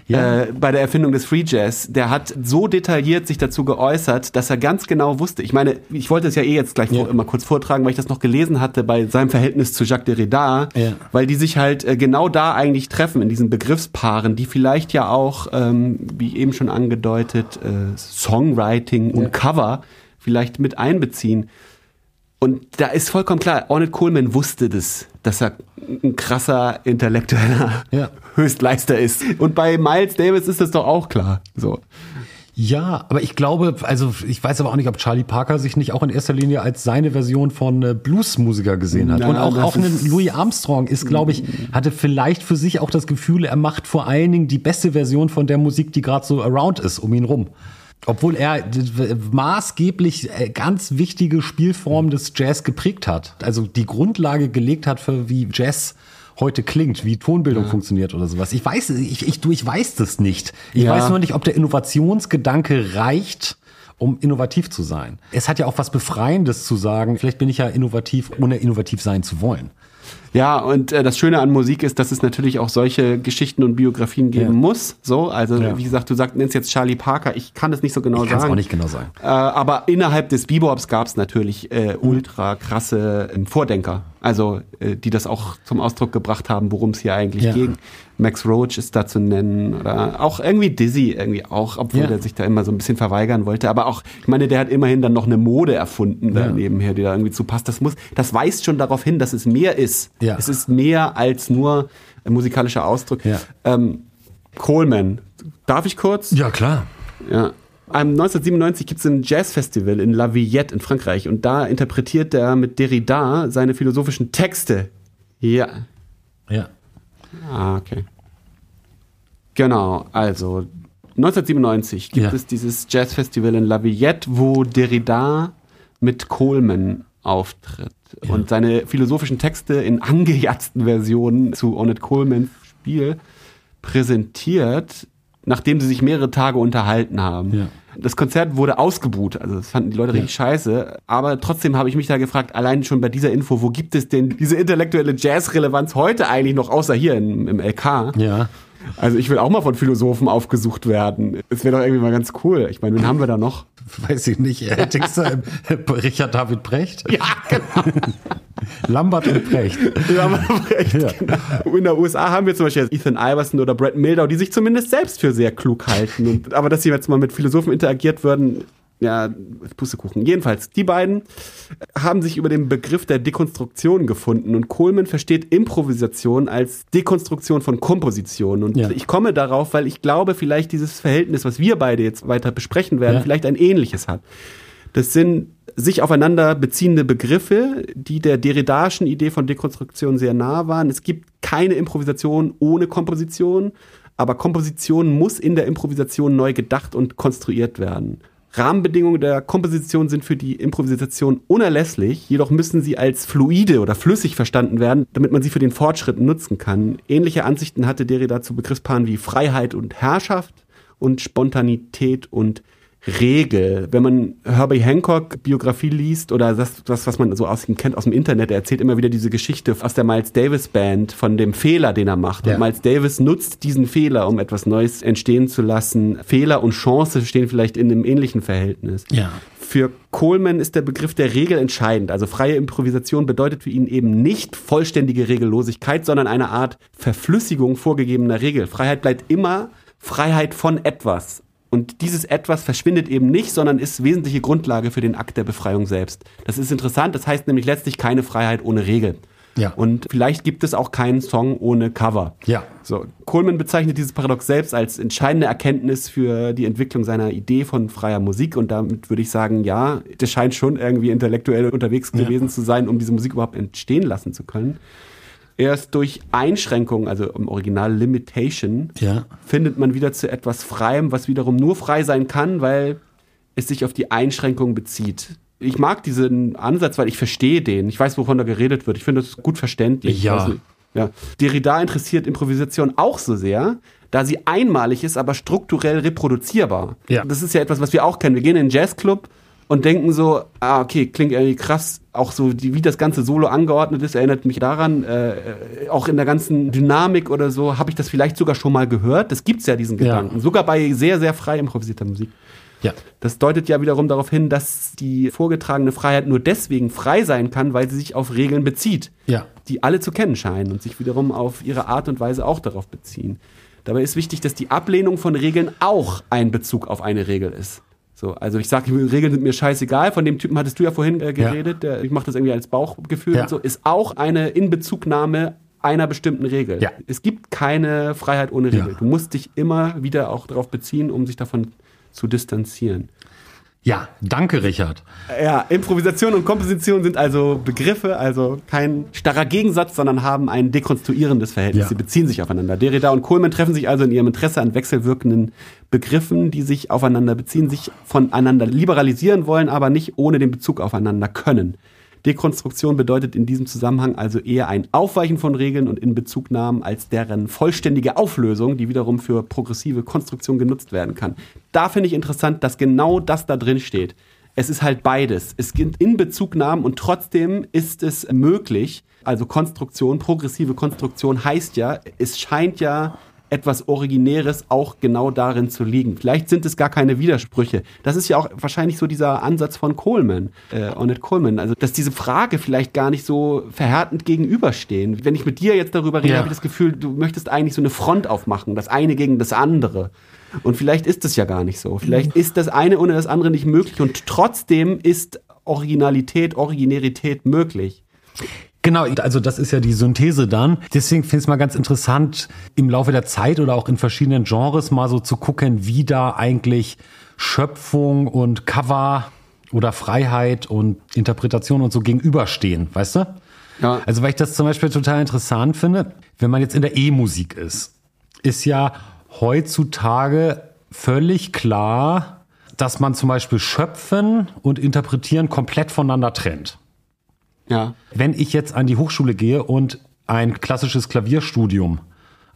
Speaker 2: bei der Erfindung des Free Jazz, der hat so detailliert sich dazu geäußert, dass er ganz genau wusste. Ich meine, ich wollte es ja jetzt gleich mal kurz vortragen, weil ich das noch gelesen hatte bei seinem Verhältnis zu Jacques Derrida, weil die sich halt genau da eigentlich treffen, in diesen Begriffspaaren, die vielleicht ja auch, wie eben schon angedeutet, Songwriting und Cover vielleicht mit einbeziehen. Und da ist vollkommen klar, Ornette Coleman wusste das, dass er ein krasser intellektueller Höchstleister ist. Und bei Miles Davis ist das doch auch klar. So.
Speaker 1: Ja, aber ich glaube, also ich weiß aber auch nicht, ob Charlie Parker sich nicht auch in erster Linie als seine Version von Bluesmusiker gesehen hat. Und auch ein Louis Armstrong ist, glaube ich, hatte vielleicht für sich auch das Gefühl, er macht vor allen Dingen die beste Version von der Musik, die gerade so around ist, um ihn rum. Obwohl er maßgeblich ganz wichtige Spielformen des Jazz geprägt hat. Also die Grundlage gelegt hat für wie Jazz heute klingt, wie Tonbildung funktioniert oder sowas. Ich weiß das nicht. Ich weiß nur nicht, ob der Innovationsgedanke reicht, um innovativ zu sein. Es hat ja auch was Befreiendes zu sagen, vielleicht bin ich ja innovativ, ohne innovativ sein zu wollen.
Speaker 2: Ja, und das Schöne an Musik ist, dass es natürlich auch solche Geschichten und Biografien geben muss. So, also wie gesagt, du nennst jetzt Charlie Parker. Ich kann es nicht so genau sagen. Ich kann es
Speaker 1: auch nicht genau sagen.
Speaker 2: Aber innerhalb des Bebops gab es natürlich ultra krasse Vordenker. Also die das auch zum Ausdruck gebracht haben, worum es hier eigentlich ging. Max Roach ist da zu nennen oder auch irgendwie Dizzy irgendwie auch, obwohl der sich da immer so ein bisschen verweigern wollte. Aber auch, ich meine, der hat immerhin dann noch eine Mode erfunden da nebenher, die da irgendwie zu passt. Das weist schon darauf hin, dass es mehr ist. Ja. Es ist mehr als nur musikalischer Ausdruck. Ja. Coleman, darf ich kurz?
Speaker 1: Ja, klar.
Speaker 2: Ja. 1997 gibt es ein Jazzfestival in La Villette in Frankreich und da interpretiert er mit Derrida seine philosophischen Texte. Ja.
Speaker 1: Ja.
Speaker 2: Okay. Genau, also 1997 gibt es dieses Jazzfestival in La Villette, wo Derrida mit Coleman auftritt und seine philosophischen Texte in angejatzten Versionen zu Ornette Colemans Spiel präsentiert. nachdem sie sich mehrere Tage unterhalten haben.
Speaker 1: Ja.
Speaker 2: Das Konzert wurde ausgebuht, also das fanden die Leute richtig scheiße, aber trotzdem habe ich mich da gefragt, allein schon bei dieser Info, wo gibt es denn diese intellektuelle Jazz-Relevanz heute eigentlich noch, außer hier im LK?
Speaker 1: Ja.
Speaker 2: Also ich will auch mal von Philosophen aufgesucht werden. Das wäre doch irgendwie mal ganz cool. Ich meine, wen haben wir da noch?
Speaker 1: Weiß ich nicht. Richard David Precht?
Speaker 2: Ja, genau.
Speaker 1: Lambert und Precht.
Speaker 2: Lambert und Precht,
Speaker 1: Ja.
Speaker 2: genau. In der USA haben wir zum Beispiel Ethan Iverson oder Brett Mildau, die sich zumindest selbst für sehr klug halten. Aber dass sie jetzt mal mit Philosophen interagiert würden, ja, Pustekuchen. Jedenfalls, die beiden haben sich über den Begriff der Dekonstruktion gefunden und Coleman versteht Improvisation als Dekonstruktion von Komposition. Und ich komme darauf, weil ich glaube, vielleicht dieses Verhältnis, was wir beide jetzt weiter besprechen werden, vielleicht ein ähnliches hat. Das sind sich aufeinander beziehende Begriffe, die der Derridaschen Idee von Dekonstruktion sehr nah waren. Es gibt keine Improvisation ohne Komposition, aber Komposition muss in der Improvisation neu gedacht und konstruiert werden. Rahmenbedingungen der Komposition sind für die Improvisation unerlässlich, jedoch müssen sie als fluide oder flüssig verstanden werden, damit man sie für den Fortschritt nutzen kann. Ähnliche Ansichten hatte Derrida zu Begriffspaaren wie Freiheit und Herrschaft und Spontanität und Regel. Wenn man Herbie Hancock Biografie liest oder das, was man so aus ihm kennt aus dem Internet, er erzählt immer wieder diese Geschichte aus der Miles Davis Band von dem Fehler, den er macht. Und Miles Davis nutzt diesen Fehler, um etwas Neues entstehen zu lassen. Fehler und Chance stehen vielleicht in einem ähnlichen Verhältnis.
Speaker 1: Ja.
Speaker 2: Für Coleman ist der Begriff der Regel entscheidend. Also freie Improvisation bedeutet für ihn eben nicht vollständige Regellosigkeit, sondern eine Art Verflüssigung vorgegebener Regel. Freiheit bleibt immer Freiheit von etwas. Und dieses Etwas verschwindet eben nicht, sondern ist wesentliche Grundlage für den Akt der Befreiung selbst. Das ist interessant, das heißt nämlich letztlich keine Freiheit ohne Regel.
Speaker 1: Ja.
Speaker 2: Und vielleicht gibt es auch keinen Song ohne Cover.
Speaker 1: Ja.
Speaker 2: So, Coleman bezeichnet dieses Paradox selbst als entscheidende Erkenntnis für die Entwicklung seiner Idee von freier Musik. Und damit würde ich sagen, ja, das scheint schon irgendwie intellektuell unterwegs gewesen zu sein, um diese Musik überhaupt entstehen lassen zu können. Erst durch Einschränkungen, also im Original Limitation, findet man wieder zu etwas Freiem, was wiederum nur frei sein kann, weil es sich auf die Einschränkungen bezieht. Ich mag diesen Ansatz, weil ich verstehe den. Ich weiß, wovon da geredet wird. Ich finde das gut verständlich.
Speaker 1: Ja.
Speaker 2: Derrida interessiert Improvisation auch so sehr, da sie einmalig ist, aber strukturell reproduzierbar.
Speaker 1: Ja.
Speaker 2: Das ist ja etwas, was wir auch kennen. Wir gehen in einen Jazzclub und denken so, okay, klingt irgendwie krass, auch so, wie das ganze Solo angeordnet ist, erinnert mich daran, auch in der ganzen Dynamik oder so, habe ich das vielleicht sogar schon mal gehört. Das gibt's ja, diesen Gedanken. Sogar bei sehr, sehr frei improvisierter Musik.
Speaker 1: Ja.
Speaker 2: Das deutet ja wiederum darauf hin, dass die vorgetragene Freiheit nur deswegen frei sein kann, weil sie sich auf Regeln bezieht, die alle zu kennen scheinen und sich wiederum auf ihre Art und Weise auch darauf beziehen. Dabei ist wichtig, dass die Ablehnung von Regeln auch ein Bezug auf eine Regel ist. So, also ich sage, Regeln sind mir scheißegal, von dem Typen hattest du ja vorhin geredet, ich mache das irgendwie als Bauchgefühl und so, ist auch eine Inbezugnahme einer bestimmten Regel. Ja. Es gibt keine Freiheit ohne Regel. Du musst dich immer wieder auch darauf beziehen, um sich davon zu distanzieren.
Speaker 1: Ja, danke, Richard.
Speaker 2: Ja, Improvisation und Komposition sind also Begriffe, also kein starrer Gegensatz, sondern haben ein dekonstruierendes Verhältnis. Sie beziehen sich aufeinander. Derrida und Coleman treffen sich also in ihrem Interesse an wechselwirkenden Begriffen, die sich aufeinander beziehen, sich voneinander liberalisieren wollen, aber nicht ohne den Bezug aufeinander können. Dekonstruktion bedeutet in diesem Zusammenhang also eher ein Aufweichen von Regeln und Inbezugnahmen als deren vollständige Auflösung, die wiederum für progressive Konstruktion genutzt werden kann. Da finde ich interessant, dass genau das da drin steht. Es ist halt beides. Es gibt Inbezugnahmen und trotzdem ist es möglich. Also Konstruktion, progressive Konstruktion heißt ja, es scheint ja etwas Originäres auch genau darin zu liegen. Vielleicht sind es gar keine Widersprüche. Das ist ja auch wahrscheinlich so dieser Ansatz von Coleman, Ornette Coleman. Also, dass diese Frage vielleicht gar nicht so verhärtend gegenüberstehen. Wenn ich mit dir jetzt darüber rede, habe ich das Gefühl, du möchtest eigentlich so eine Front aufmachen, das eine gegen das andere. Und vielleicht ist es ja gar nicht so. Vielleicht ist das eine ohne das andere nicht möglich und trotzdem ist Originärität möglich.
Speaker 1: Genau, also das ist ja die Synthese dann. Deswegen finde ich es mal ganz interessant, im Laufe der Zeit oder auch in verschiedenen Genres mal so zu gucken, wie da eigentlich Schöpfung und Cover oder Freiheit und Interpretation und so gegenüberstehen, weißt du? Ja. Also weil ich das zum Beispiel total interessant finde, wenn man jetzt in der E-Musik ist ja heutzutage völlig klar, dass man zum Beispiel Schöpfen und Interpretieren komplett voneinander trennt. Ja. Wenn ich jetzt an die Hochschule gehe und ein klassisches Klavierstudium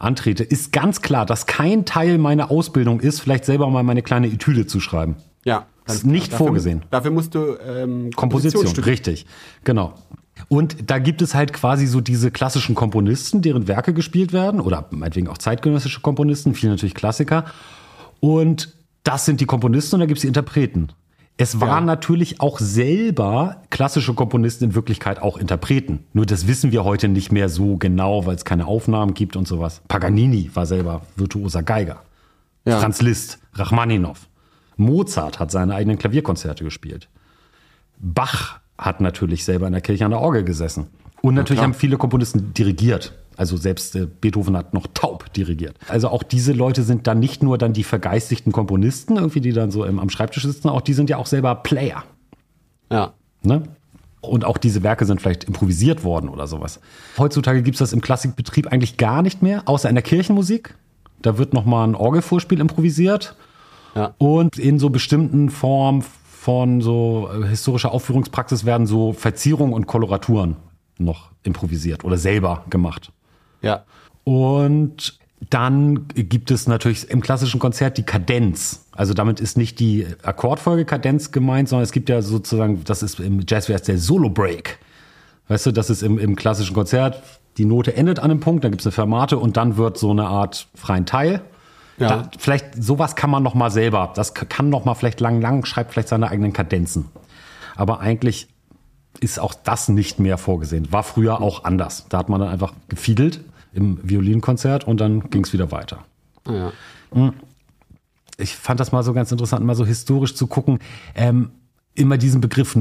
Speaker 1: antrete, ist ganz klar, dass kein Teil meiner Ausbildung ist, vielleicht selber mal meine kleine Etüde zu schreiben.
Speaker 2: Ja.
Speaker 1: Ist nicht vorgesehen.
Speaker 2: Dafür musst du
Speaker 1: Komposition, richtig, genau. Und da gibt es halt quasi so diese klassischen Komponisten, deren Werke gespielt werden, oder meinetwegen auch zeitgenössische Komponisten, viele natürlich Klassiker. Und das sind die Komponisten und da gibt es die Interpreten. Es waren natürlich auch selber klassische Komponisten in Wirklichkeit auch Interpreten. Nur das wissen wir heute nicht mehr so genau, weil es keine Aufnahmen gibt und sowas. Paganini war selber virtuoser Geiger. Ja. Franz Liszt, Rachmaninow. Mozart hat seine eigenen Klavierkonzerte gespielt. Bach hat natürlich selber in der Kirche an der Orgel gesessen. Und natürlich haben viele Komponisten dirigiert. Also selbst Beethoven hat noch taub dirigiert. Also auch diese Leute sind dann nicht nur dann die vergeistigten Komponisten, irgendwie, die dann so am Schreibtisch sitzen, auch die sind ja auch selber Player.
Speaker 2: Ja.
Speaker 1: Ne? Und auch diese Werke sind vielleicht improvisiert worden oder sowas. Heutzutage gibt es das im Klassikbetrieb eigentlich gar nicht mehr, außer in der Kirchenmusik. Da wird nochmal ein Orgelvorspiel improvisiert. Ja. Und in so bestimmten Formen von so historischer Aufführungspraxis werden so Verzierungen und Koloraturen noch improvisiert oder selber gemacht.
Speaker 2: Ja.
Speaker 1: Und dann gibt es natürlich im klassischen Konzert die Kadenz. Also damit ist nicht die Akkordfolge-Kadenz gemeint, sondern es gibt ja sozusagen, das ist im Jazz wäre es der Solo-Break. Weißt du, das ist im klassischen Konzert, die Note endet an einem Punkt, dann gibt es eine Fermate und dann wird so eine Art freien Teil. Ja. Da, vielleicht sowas kann man noch mal selber. Das kann noch mal vielleicht lang schreibt vielleicht seine eigenen Kadenzen. Aber eigentlich ist auch das nicht mehr vorgesehen. War früher auch anders. Da hat man dann einfach gefiedelt im Violinkonzert und dann ging es wieder weiter.
Speaker 2: Ja.
Speaker 1: Ich fand das mal so ganz interessant, mal so historisch zu gucken. Immer diesen Begriff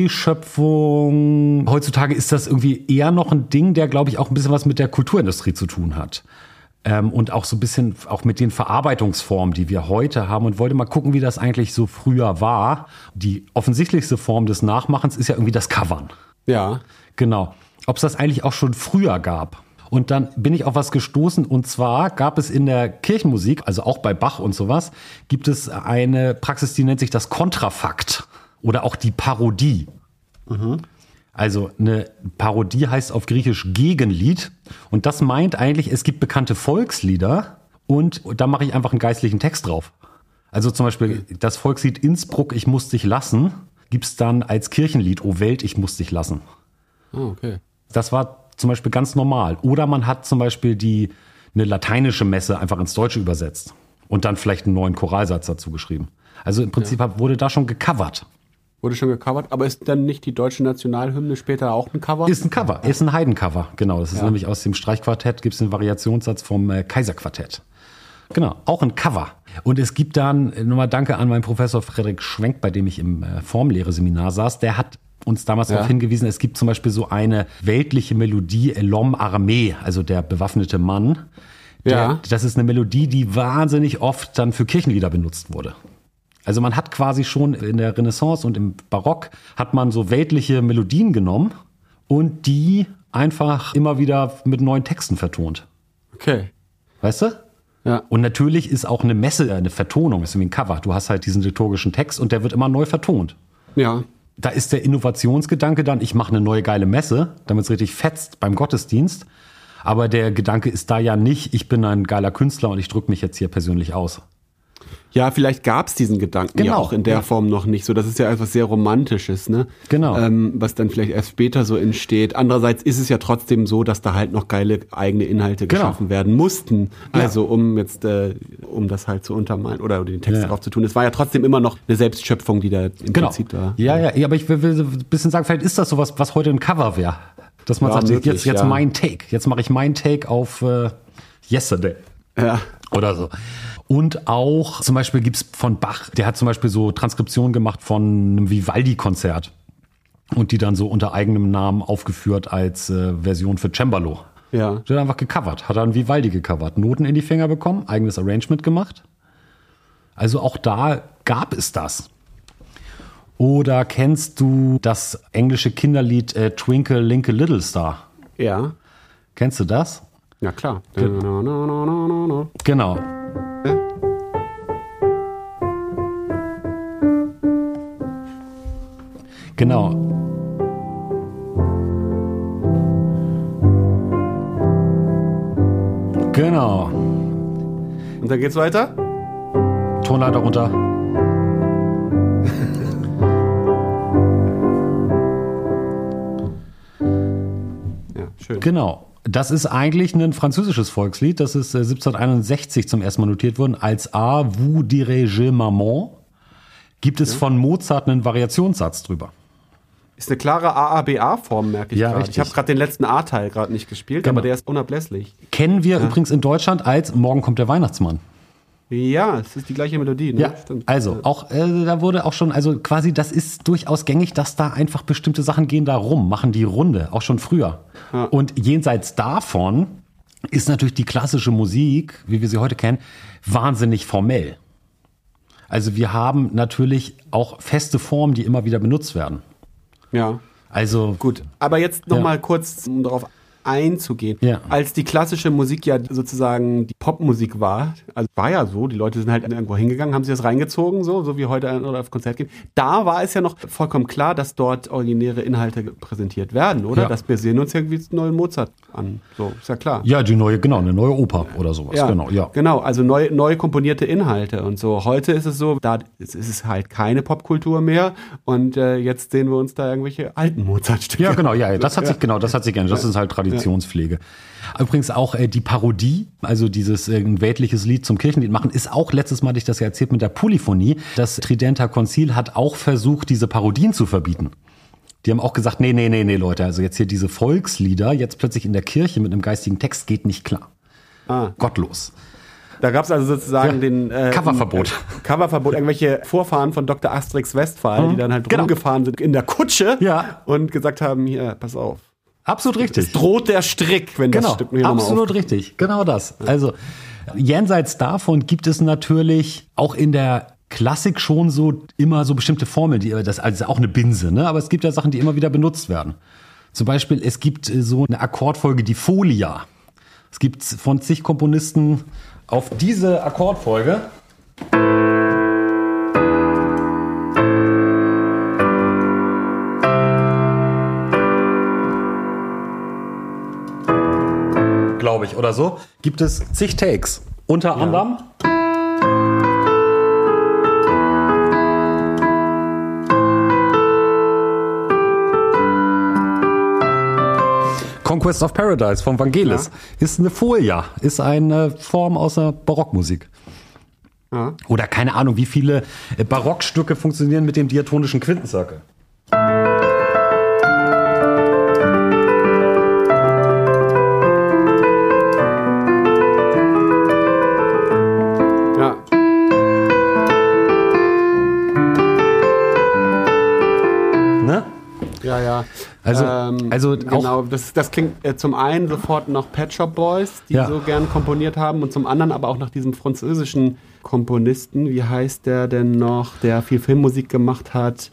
Speaker 1: Neuschöpfung. Heutzutage ist das irgendwie eher noch ein Ding, der, glaube ich, auch ein bisschen was mit der Kulturindustrie zu tun hat. Und auch so ein bisschen auch mit den Verarbeitungsformen, die wir heute haben, und wollte mal gucken, wie das eigentlich so früher war. Die offensichtlichste Form des Nachmachens ist ja irgendwie das Covern.
Speaker 2: Ja.
Speaker 1: Genau. Ob es das eigentlich auch schon früher gab. Und dann bin ich auf was gestoßen, und zwar gab es in der Kirchenmusik, also auch bei Bach und sowas, gibt es eine Praxis, die nennt sich das Kontrafakt oder auch die Parodie. Mhm. Also eine Parodie heißt auf Griechisch Gegenlied, und das meint eigentlich, es gibt bekannte Volkslieder und da mache ich einfach einen geistlichen Text drauf. Also zum Beispiel das Volkslied Innsbruck, ich muss dich lassen, gibt's dann als Kirchenlied, O Welt, ich muss dich lassen.
Speaker 2: Oh, okay.
Speaker 1: Das war zum Beispiel ganz normal. Oder man hat zum Beispiel eine lateinische Messe einfach ins Deutsche übersetzt und dann vielleicht einen neuen Choralsatz dazu geschrieben. Also im Prinzip wurde da schon gecovert.
Speaker 2: Wurde schon gecovert, aber ist dann nicht die deutsche Nationalhymne später auch ein Cover?
Speaker 1: Ist ein Cover, ist ein Heidencover, genau. Das ist nämlich aus dem Streichquartett, gibt es einen Variationssatz vom Kaiserquartett. Genau, auch ein Cover. Und es gibt dann, nochmal Danke an meinen Professor Frederik Schwenk, bei dem ich im Formlehre-Seminar saß, der hat uns damals darauf hingewiesen, es gibt zum Beispiel so eine weltliche Melodie, L'homme armé, also der bewaffnete Mann. Das ist eine Melodie, die wahnsinnig oft dann für Kirchenlieder benutzt wurde. Also man hat quasi schon in der Renaissance und im Barock hat man so weltliche Melodien genommen und die einfach immer wieder mit neuen Texten vertont.
Speaker 2: Okay.
Speaker 1: Weißt du?
Speaker 2: Ja.
Speaker 1: Und natürlich ist auch eine Messe eine Vertonung, ist wie ein Cover. Du hast halt diesen liturgischen Text und der wird immer neu vertont.
Speaker 2: Ja.
Speaker 1: Da ist der Innovationsgedanke dann, ich mache eine neue geile Messe, damit es richtig fetzt beim Gottesdienst. Aber der Gedanke ist da ja nicht, ich bin ein geiler Künstler und ich drücke mich jetzt hier persönlich aus.
Speaker 2: Ja, vielleicht gab's diesen Gedanken ja auch in der Form noch nicht so. Das ist ja etwas sehr Romantisches, ne?
Speaker 1: Genau.
Speaker 2: Was dann vielleicht erst später so entsteht. Andererseits ist es ja trotzdem so, dass da halt noch geile eigene Inhalte geschaffen werden mussten. Also um jetzt, um das halt zu untermalen oder den Text darauf zu tun. Es war ja trotzdem immer noch eine Selbstschöpfung, die da im Prinzip da.
Speaker 1: Ja, aber ich will ein bisschen sagen, vielleicht ist das sowas, was heute ein Cover wäre. Dass man sagt, möglich, jetzt mein Take. Jetzt mache ich meinen Take auf Yesterday.
Speaker 2: Ja.
Speaker 1: Oder so. Und auch zum Beispiel gibt's von Bach, der hat zum Beispiel so Transkriptionen gemacht von einem Vivaldi-Konzert und die dann so unter eigenem Namen aufgeführt als Version für Cembalo.
Speaker 2: Ja.
Speaker 1: Der hat einfach gecovert, hat dann Vivaldi gecovert, Noten in die Finger bekommen, eigenes Arrangement gemacht. Also auch da gab es das. Oder kennst du das englische Kinderlied Twinkle Linkle Little Star?
Speaker 2: Ja.
Speaker 1: Kennst du das?
Speaker 2: Ja, klar.
Speaker 1: Genau. Genau. Genau.
Speaker 2: Und dann geht's weiter?
Speaker 1: Tonleiter runter.
Speaker 2: Ja, schön.
Speaker 1: Genau. Das ist eigentlich ein französisches Volkslied. Das ist 1761 zum ersten Mal notiert worden. Als A, vous direz je maman, gibt es von Mozart einen Variationssatz drüber.
Speaker 2: Ist eine klare AABA-Form, merke ich
Speaker 1: Ja,
Speaker 2: gerade.
Speaker 1: richtig.
Speaker 2: Ich habe gerade den letzten A-Teil gerade nicht gespielt,
Speaker 1: Genau.
Speaker 2: aber der ist unablässlich.
Speaker 1: Kennen wir übrigens in Deutschland als Morgen kommt der Weihnachtsmann.
Speaker 2: Ja, es ist die gleiche Melodie. Ne?
Speaker 1: Ja,
Speaker 2: Stimmt.
Speaker 1: also auch da wurde auch schon, also quasi das ist durchaus gängig, dass da einfach bestimmte Sachen gehen da rum, machen die Runde, auch schon früher.
Speaker 2: Ja.
Speaker 1: Und jenseits davon ist natürlich die klassische Musik, wie wir sie heute kennen, wahnsinnig formell. Also wir haben natürlich auch feste Formen, die immer wieder benutzt werden.
Speaker 2: Ja.
Speaker 1: Also
Speaker 2: Gut, aber jetzt noch mal kurz, um darauf einzugehen.
Speaker 1: Ja.
Speaker 2: Als die klassische Musik ja sozusagen die Popmusik war, also war ja so, die Leute sind halt irgendwo hingegangen, haben sich das reingezogen, so wie heute oder auf Konzert gehen. Da war es ja noch vollkommen klar, dass dort originäre Inhalte präsentiert werden, oder?
Speaker 1: Ja.
Speaker 2: Das wir sehen uns irgendwie den neuen Mozart an. So, ist ja klar.
Speaker 1: ja, eine neue Oper oder sowas.
Speaker 2: Genau, also neu komponierte Inhalte und so. Heute ist es so, da ist es halt keine Popkultur mehr und jetzt sehen wir uns da irgendwelche alten Mozart-Stücke.
Speaker 1: Ja, genau, das hat sich geändert. Das ist halt Traditionspflege. Übrigens auch die Parodie, also dieses ein weltliches Lied zum Kirchenlied machen, ist auch letztes Mal, hatte ich das ja erzählt, mit der Polyphonie. Das Tridenter Konzil hat auch versucht, diese Parodien zu verbieten. Die haben auch gesagt, nee, Leute, also jetzt hier diese Volkslieder, jetzt plötzlich in der Kirche mit einem geistigen Text, geht nicht klar. Gottlos.
Speaker 2: Da gab es also sozusagen den
Speaker 1: Coververbot.
Speaker 2: Coververbot, irgendwelche Vorfahren von Dr. Asterix Westphal, die dann halt rumgefahren sind in der Kutsche und gesagt haben, hier, pass auf.
Speaker 1: Absolut richtig.
Speaker 2: Es droht der Strick, wenn das Stück hier
Speaker 1: absolut richtig. Genau das. Also jenseits davon gibt es natürlich auch in der Klassik schon so immer so bestimmte Formeln, das ist auch eine Binse, ne? Aber es gibt ja Sachen, die immer wieder benutzt werden. Zum Beispiel, es gibt so eine Akkordfolge, die Folia. Es gibt von zig Komponisten auf diese Akkordfolge. Glaube ich, oder so, gibt es zig Takes. Unter anderem Conquest of Paradise von Vangelis. Ist eine Folia, ist eine Form aus der Barockmusik.
Speaker 2: Ja.
Speaker 1: Oder keine Ahnung, wie viele Barockstücke funktionieren mit dem diatonischen Quintenzirkel.
Speaker 2: Ja.
Speaker 1: Also
Speaker 2: genau, das klingt zum einen sofort nach Pet Shop Boys, die so gern komponiert haben, und zum anderen aber auch nach diesem französischen Komponisten. Wie heißt der denn noch, der viel Filmmusik gemacht hat?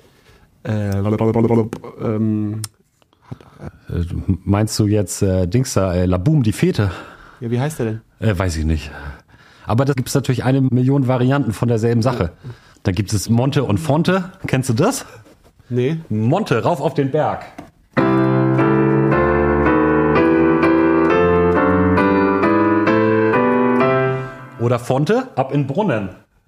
Speaker 1: Meinst du jetzt La Boom, die Fete?
Speaker 2: Ja, wie heißt der denn?
Speaker 1: Weiß ich nicht. Aber da gibt es natürlich 1 Million Varianten von derselben Sache. Da gibt es Monte und Fonte. Kennst du das?
Speaker 2: Nee.
Speaker 1: Monte, rauf auf den Berg. Oder Fonte, ab in den Brunnen.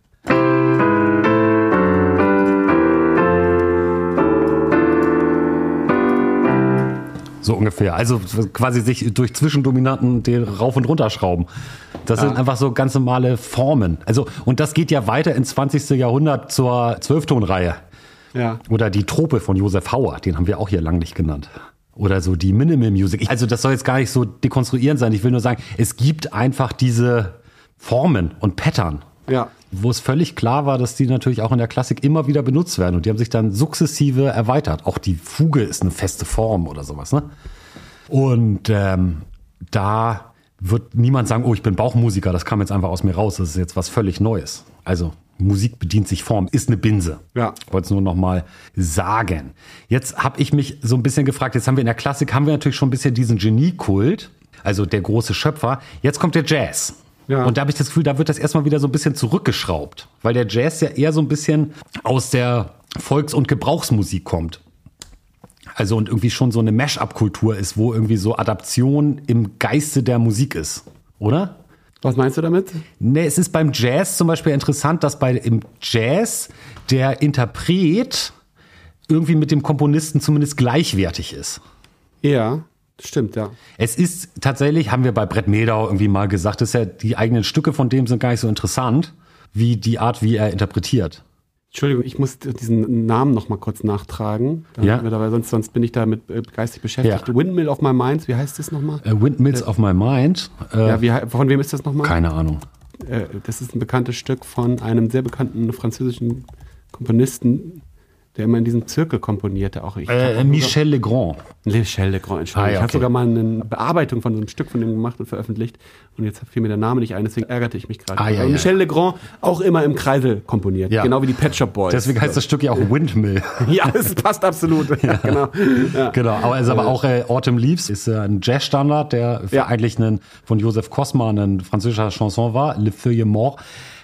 Speaker 1: So ungefähr. Also quasi sich durch Zwischendominanten den rauf und runter schrauben. Das sind einfach so ganz normale Formen. Also, und das geht ja weiter ins 20. Jahrhundert zur 12-Ton-Reihe.
Speaker 2: Ja.
Speaker 1: Oder die Trope von Josef Hauer, den haben wir auch hier lang nicht genannt. Oder so die Minimal Music. Also das soll jetzt gar nicht so dekonstruierend sein. Ich will nur sagen, es gibt einfach diese Formen und Pattern, wo es völlig klar war, dass die natürlich auch in der Klassik immer wieder benutzt werden. Und die haben sich dann sukzessive erweitert. Auch die Fuge ist eine feste Form oder sowas. Ne? Und da wird niemand sagen, oh, ich bin Bauchmusiker, das kam jetzt einfach aus mir raus. Das ist jetzt was völlig Neues. Also Musik bedient sich Form, ist eine Binse.
Speaker 2: Ja.
Speaker 1: Ich wollte es nur noch mal sagen. Jetzt habe ich mich so ein bisschen gefragt, jetzt haben wir in der Klassik, haben wir natürlich schon ein bisschen diesen Geniekult, also der große Schöpfer. Jetzt kommt der Jazz. Ja. Und da habe ich das Gefühl, da wird das erstmal wieder so ein bisschen zurückgeschraubt. Weil der Jazz ja eher so ein bisschen aus der Volks- und Gebrauchsmusik kommt. Also und irgendwie schon so eine Mash-up-Kultur ist, wo irgendwie so Adaption im Geiste der Musik ist. Oder?
Speaker 2: Was meinst du damit?
Speaker 1: Ne, es ist beim Jazz zum Beispiel interessant, dass im Jazz der Interpret irgendwie mit dem Komponisten zumindest gleichwertig ist.
Speaker 2: Ja, stimmt, ja.
Speaker 1: Es ist tatsächlich, haben wir bei Brett Mehldau irgendwie mal gesagt, dass ja die eigenen Stücke von dem sind gar nicht so interessant, wie die Art, wie er interpretiert.
Speaker 2: Entschuldigung, ich muss diesen Namen noch mal kurz nachtragen, weil sonst bin ich damit geistig beschäftigt.
Speaker 1: Ja.
Speaker 2: Windmill of My Mind, wie heißt das nochmal?
Speaker 1: Windmills of My Mind.
Speaker 2: Von wem ist das nochmal?
Speaker 1: Keine Ahnung.
Speaker 2: Das ist ein bekanntes Stück von einem sehr bekannten französischen Komponisten, der immer in diesem Zirkel komponierte. Auch
Speaker 1: Michel Legrand.
Speaker 2: Michel Legrand, Entschuldigung.
Speaker 1: Okay.
Speaker 2: Ich habe sogar mal eine Bearbeitung von so einem Stück von dem gemacht und veröffentlicht. Und jetzt fiel mir der Name nicht ein, deswegen ärgerte ich mich gerade. Michel Legrand auch immer im Kreisel komponiert, genau wie die Pet Shop Boys.
Speaker 1: Deswegen heißt das Stück ja auch Windmill.
Speaker 2: Ja, es passt absolut. Ja.
Speaker 1: Genau, aber auch Autumn Leaves ist ein Jazzstandard, der eigentlich von Joseph Kosma ein französischer Chanson war, Le Feuille Mort.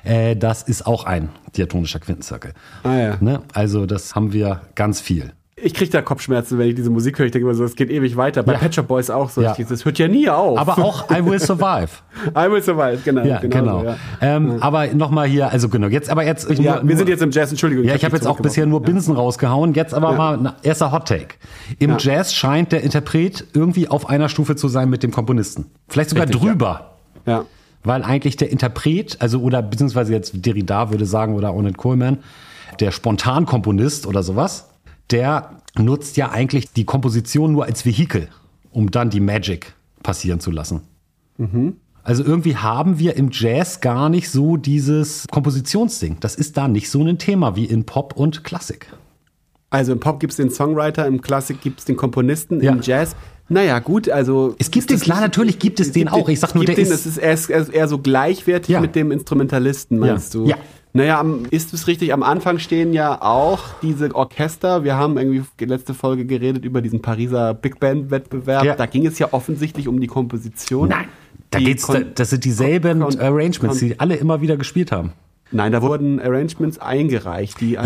Speaker 1: Das ist auch ein diatonischer Quintenzirkel. Ne? Also das haben wir ganz viel.
Speaker 2: Ich kriege da Kopfschmerzen, wenn ich diese Musik höre. Ich denke immer so, es geht ewig weiter. Bei Pet Shop Boys auch so. Das hört ja nie auf.
Speaker 1: Aber auch I Will Survive.
Speaker 2: I Will Survive, genau.
Speaker 1: Ja, genau. So, aber nochmal hier, also genau. Wir
Speaker 2: sind jetzt im Jazz, Entschuldigung.
Speaker 1: Ja, ich habe jetzt auch bisher nur Binsen rausgehauen. Jetzt aber mal ein erster Hot Take. Im Jazz scheint der Interpret irgendwie auf einer Stufe zu sein mit dem Komponisten. Vielleicht sogar drüber.
Speaker 2: Ja.
Speaker 1: Weil eigentlich der Interpret, beziehungsweise jetzt Derrida würde sagen, oder Ornette Coleman, der Spontankomponist oder sowas, der nutzt ja eigentlich die Komposition nur als Vehikel, um dann die Magic passieren zu lassen. Mhm. Also irgendwie haben wir im Jazz gar nicht so dieses Kompositionsding. Das ist da nicht so ein Thema wie in Pop und Klassik.
Speaker 2: Also im Pop gibt es den Songwriter, im Klassik gibt es den Komponisten, im Jazz. Naja, gut, also.
Speaker 1: Es gibt den, klar, natürlich gibt es den auch. Ich sag nur, der ist.
Speaker 2: Er ist eher so gleichwertig mit dem Instrumentalisten, meinst du?
Speaker 1: Ja.
Speaker 2: Naja, ist es richtig? Am Anfang stehen ja auch diese Orchester. Wir haben irgendwie letzte Folge geredet über diesen Pariser Big Band Wettbewerb. Ja. Da ging es ja offensichtlich um die Komposition.
Speaker 1: Nein, das sind dieselben Arrangements, die alle immer wieder gespielt haben.
Speaker 2: Nein, da wurden Arrangements eingereicht, die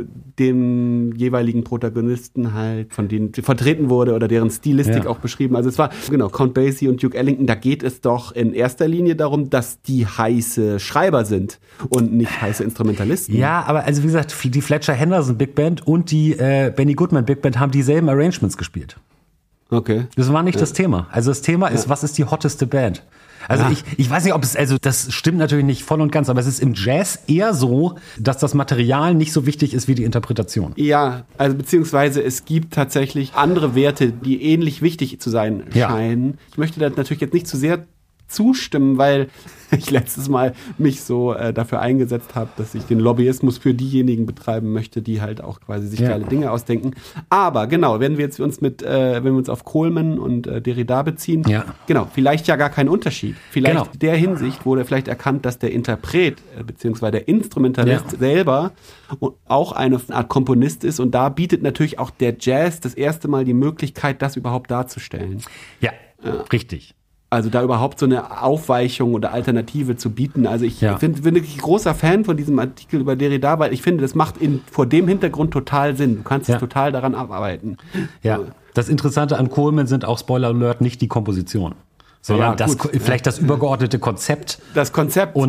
Speaker 2: dem jeweiligen Protagonisten halt, von denen vertreten wurde oder deren Stilistik auch beschrieben. Also es war, Count Basie und Duke Ellington, da geht es doch in erster Linie darum, dass die heiße Schreiber sind und nicht heiße Instrumentalisten.
Speaker 1: Ja, aber also wie gesagt, die Fletcher Henderson Big Band und die Benny Goodman Big Band haben dieselben Arrangements gespielt.
Speaker 2: Okay.
Speaker 1: Das war nicht das Thema. Also das Thema ist, was ist die hotteste Band? Also ich weiß nicht, ob es, also das stimmt natürlich nicht voll und ganz, aber es ist im Jazz eher so, dass das Material nicht so wichtig ist wie die Interpretation.
Speaker 2: Ja, also beziehungsweise es gibt tatsächlich andere Werte, die ähnlich wichtig zu sein scheinen. Ich möchte da natürlich jetzt nicht zu sehr zustimmen, weil ich letztes Mal mich so dafür eingesetzt habe, dass ich den Lobbyismus für diejenigen betreiben möchte, die halt auch quasi sich geile Dinge ausdenken. Aber genau, wenn wir uns auf Coleman und Derrida beziehen, vielleicht ja gar kein Unterschied. Vielleicht in der Hinsicht wurde vielleicht erkannt, dass der Interpret beziehungsweise der Instrumentalist selber auch eine Art Komponist ist und da bietet natürlich auch der Jazz das erste Mal die Möglichkeit, das überhaupt darzustellen.
Speaker 1: Ja, richtig.
Speaker 2: Also da überhaupt so eine Aufweichung oder Alternative zu bieten. Also ich bin wirklich großer Fan von diesem Artikel über Derrida, weil ich finde, das macht vor dem Hintergrund total Sinn. Du kannst es total daran abarbeiten.
Speaker 1: Ja, das Interessante an Coleman sind auch, Spoiler Alert, nicht die Komposition, sondern vielleicht das übergeordnete Konzept.
Speaker 2: Das Konzept,
Speaker 1: und,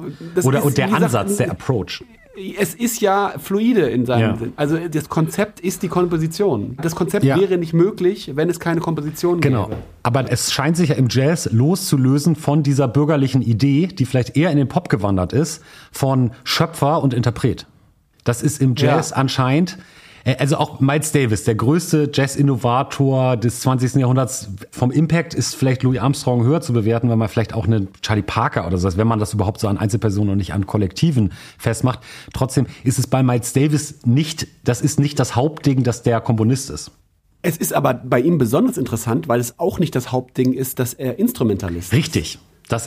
Speaker 1: und der Ansatz, der Approach.
Speaker 2: Es ist ja fluide in seinem Sinn. Also das Konzept ist die Komposition. Das Konzept wäre nicht möglich, wenn es keine Komposition gäbe. Genau.
Speaker 1: Aber es scheint sich ja im Jazz loszulösen von dieser bürgerlichen Idee, die vielleicht eher in den Pop gewandert ist, von Schöpfer und Interpret. Das ist im Jazz anscheinend, also auch Miles Davis, der größte Jazz-Innovator des 20. Jahrhunderts. Vom Impact ist vielleicht Louis Armstrong höher zu bewerten, wenn man vielleicht auch einen Charlie Parker oder so, wenn man das überhaupt so an Einzelpersonen und nicht an Kollektiven festmacht. Trotzdem ist es bei Miles Davis das ist nicht das Hauptding, dass der Komponist ist.
Speaker 2: Es ist aber bei ihm besonders interessant, weil es auch nicht das Hauptding ist, dass er Instrumentalist ist.
Speaker 1: Richtig.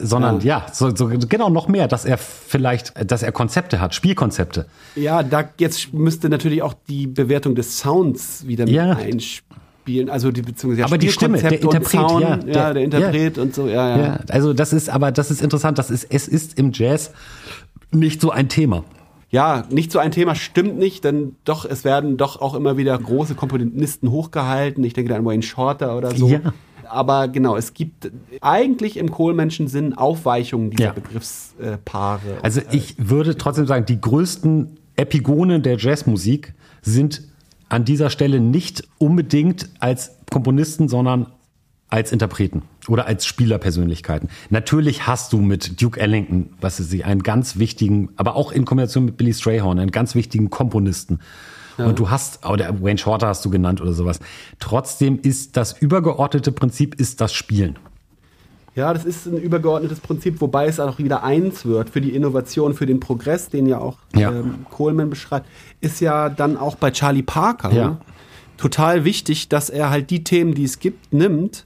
Speaker 1: Genau, noch mehr, dass er Konzepte hat, Spielkonzepte.
Speaker 2: Ja, jetzt müsste natürlich auch die Bewertung des Sounds wieder mit einspielen. Also beziehungsweise
Speaker 1: aber die Stimme, der Interpret,
Speaker 2: Sound, der Interpret und so,
Speaker 1: Also das ist interessant, es ist im Jazz nicht so ein Thema.
Speaker 2: Ja, nicht so ein Thema stimmt nicht, denn es werden doch auch immer wieder große Komponisten hochgehalten. Ich denke da an Wayne Shorter oder so. Ja. Aber genau, es gibt eigentlich im Kohlmenschen Sinn Aufweichungen dieser Begriffspaare.
Speaker 1: Also ich würde trotzdem sagen, die größten Epigonen der Jazzmusik sind an dieser Stelle nicht unbedingt als Komponisten, sondern als Interpreten oder als Spielerpersönlichkeiten. Natürlich hast du mit Duke Ellington, einen ganz wichtigen, aber auch in Kombination mit Billy Strayhorn, einen ganz wichtigen Komponisten. Ja. Und du hast, oder Wayne Shorter hast du genannt oder sowas. Trotzdem ist das übergeordnete Prinzip ist das Spielen.
Speaker 2: Ja, das ist ein übergeordnetes Prinzip, wobei es auch wieder eins wird für die Innovation, für den Progress, den ja auch Coleman beschreibt, ist ja dann auch bei Charlie Parker total wichtig, dass er halt die Themen, die es gibt, nimmt,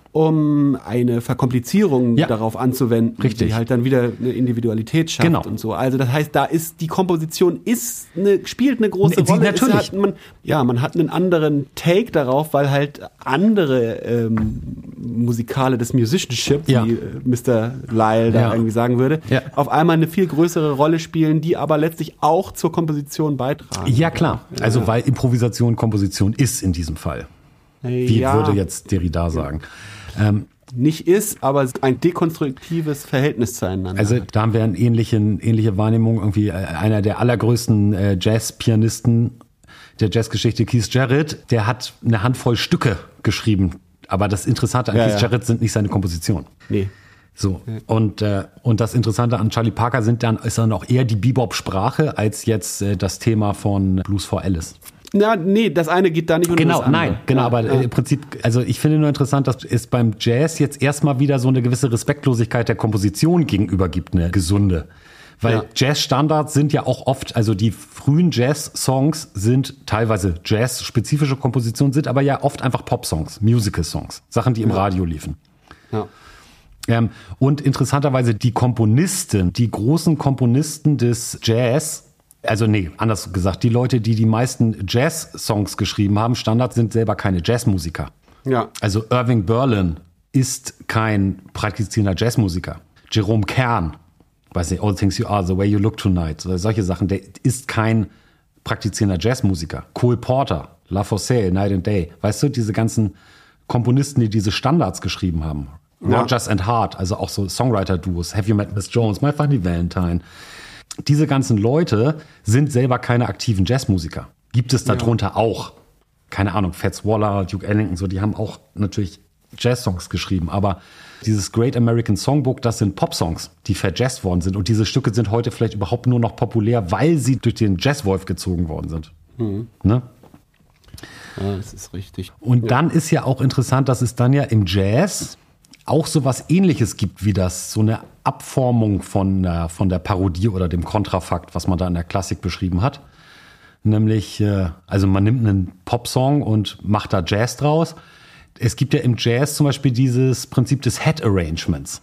Speaker 2: um eine Verkomplizierung darauf anzuwenden, die halt dann wieder eine Individualität schafft und so. Also das heißt, da ist die Komposition spielt eine große Rolle.
Speaker 1: Natürlich.
Speaker 2: Man hat einen anderen Take darauf, weil halt andere Musikale des Musicianship, wie Mr. Lyle da irgendwie sagen würde, auf einmal eine viel größere Rolle spielen, die aber letztlich auch zur Komposition beitragen.
Speaker 1: Ja, klar. Also weil Improvisation Komposition ist in diesem Fall. Wie würde jetzt Derrida sagen.
Speaker 2: Nicht ist, aber ein dekonstruktives Verhältnis zueinander.
Speaker 1: Also da haben wir eine ähnliche Wahrnehmung. Irgendwie einer der allergrößten Jazzpianisten der Jazzgeschichte, Keith Jarrett, der hat eine Handvoll Stücke geschrieben. Aber das Interessante an Keith Jarrett sind nicht seine Kompositionen.
Speaker 2: Nee.
Speaker 1: So. Und das Interessante an Charlie Parker ist dann auch eher die Bebop-Sprache als jetzt das Thema von Blues for Alice.
Speaker 2: Ja, nee, das eine geht da nicht unter das andere.
Speaker 1: Aber im Prinzip, also ich finde nur interessant, dass es beim Jazz jetzt erstmal wieder so eine gewisse Respektlosigkeit der Komposition gegenüber gibt, eine gesunde. Weil Jazz-Standards sind ja auch oft, also die frühen Jazz-Songs sind teilweise Jazz-spezifische Kompositionen, sind aber ja oft einfach Pop-Songs, Musical-Songs, Sachen, die im Radio liefen. Ja. Und interessanterweise die großen Komponisten des Jazz, anders gesagt, die Leute, die meisten Jazz-Songs geschrieben haben, Standards, sind selber keine Jazzmusiker. Ja. Also Irving Berlin ist kein praktizierender Jazzmusiker. Jerome Kern, weiß nicht, All Things You Are, The Way You Look Tonight, solche Sachen, der ist kein praktizierender Jazzmusiker. Cole Porter, La Fosse, Night and Day, weißt du, diese ganzen Komponisten, die diese Standards geschrieben haben. Rodgers and Hart, also auch so Songwriter-Duos, Have You Met Miss Jones, My Funny Valentine. Diese ganzen Leute sind selber keine aktiven Jazzmusiker. Gibt es darunter auch, keine Ahnung, Fats Waller, Duke Ellington, so, die haben auch natürlich Jazz-Songs geschrieben. Aber dieses Great American Songbook, das sind Pop-Songs, die verjazzt worden sind. Und diese Stücke sind heute vielleicht überhaupt nur noch populär, weil sie durch den Jazzwolf gezogen worden sind. Mhm. Ne?
Speaker 2: Ja, das ist richtig.
Speaker 1: Und dann ist ja auch interessant, dass es dann ja im Jazz auch so was Ähnliches gibt wie das, so eine Abformung von der Parodie oder dem Kontrafakt, was man da in der Klassik beschrieben hat. Nämlich, also man nimmt einen Popsong und macht da Jazz draus. Es gibt ja im Jazz zum Beispiel dieses Prinzip des Head Arrangements.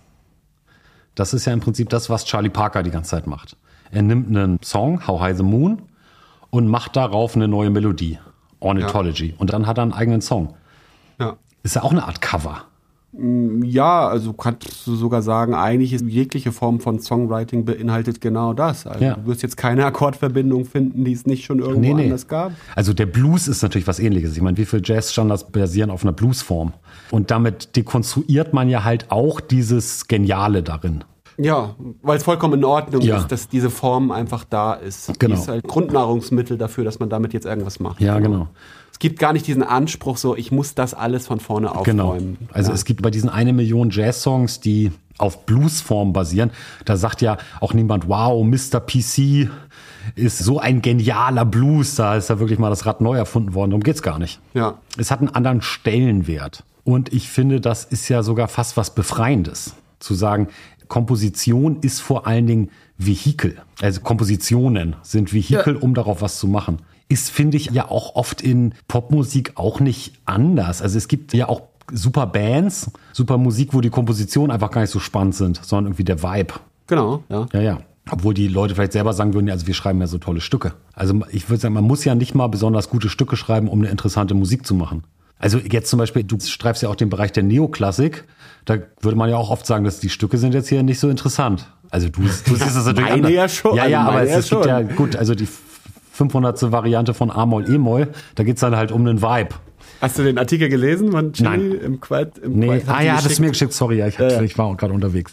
Speaker 1: Das ist ja im Prinzip das, was Charlie Parker die ganze Zeit macht. Er nimmt einen Song, How High the Moon, und macht darauf eine neue Melodie, Ornithology. Und dann hat er einen eigenen Song. Ja. Ist ja auch eine Art Cover.
Speaker 2: Ja, also kannst du sogar sagen, eigentlich ist jegliche Form von Songwriting beinhaltet genau das. Also du wirst jetzt keine Akkordverbindung finden, die es nicht schon irgendwo anders gab.
Speaker 1: Also der Blues ist natürlich was Ähnliches. Ich meine, wie viele Jazz-Standards basieren auf einer Bluesform? Und damit dekonstruiert man ja halt auch dieses Geniale darin.
Speaker 2: Ja, weil es vollkommen in Ordnung ist, dass diese Form einfach da ist.
Speaker 1: Genau.
Speaker 2: Die ist halt Grundnahrungsmittel dafür, dass man damit jetzt irgendwas macht.
Speaker 1: Ja, genau.
Speaker 2: Es gibt gar nicht diesen Anspruch, so ich muss das alles von vorne aufräumen.
Speaker 1: Genau. Also es gibt bei diesen 1 Million Jazz-Songs, die auf Bluesform basieren, da sagt ja auch niemand, wow, Mr. PC ist so ein genialer Blues, da ist ja wirklich mal das Rad neu erfunden worden, darum geht's gar nicht.
Speaker 2: Ja.
Speaker 1: Es hat einen anderen Stellenwert. Und ich finde, das ist ja sogar fast was Befreiendes, zu sagen, Komposition ist vor allen Dingen Vehikel. Also Kompositionen sind Vehikel, um darauf was zu machen. Ist, finde ich, ja auch oft in Popmusik auch nicht anders. Also es gibt ja auch super Bands, super Musik, wo die Kompositionen einfach gar nicht so spannend sind, sondern irgendwie der Vibe.
Speaker 2: Genau, ja.
Speaker 1: Ja. Obwohl die Leute vielleicht selber sagen würden, also wir schreiben ja so tolle Stücke. Also ich würde sagen, man muss ja nicht mal besonders gute Stücke schreiben, um eine interessante Musik zu machen. Also jetzt zum Beispiel, du streifst ja auch den Bereich der Neoklassik. Da würde man ja auch oft sagen, dass die Stücke sind jetzt hier nicht so interessant. Also du siehst das natürlich
Speaker 2: anders. Ja schon.
Speaker 1: Ja, aber es gibt ja, gut, also die 500. Variante von A-Moll, E-Moll, da geht's dann halt um einen Vibe.
Speaker 2: Hast du den Artikel gelesen von Chili?
Speaker 1: Nein.
Speaker 2: Im Quad,
Speaker 1: das ist mir geschickt, sorry, ich war auch gerade unterwegs.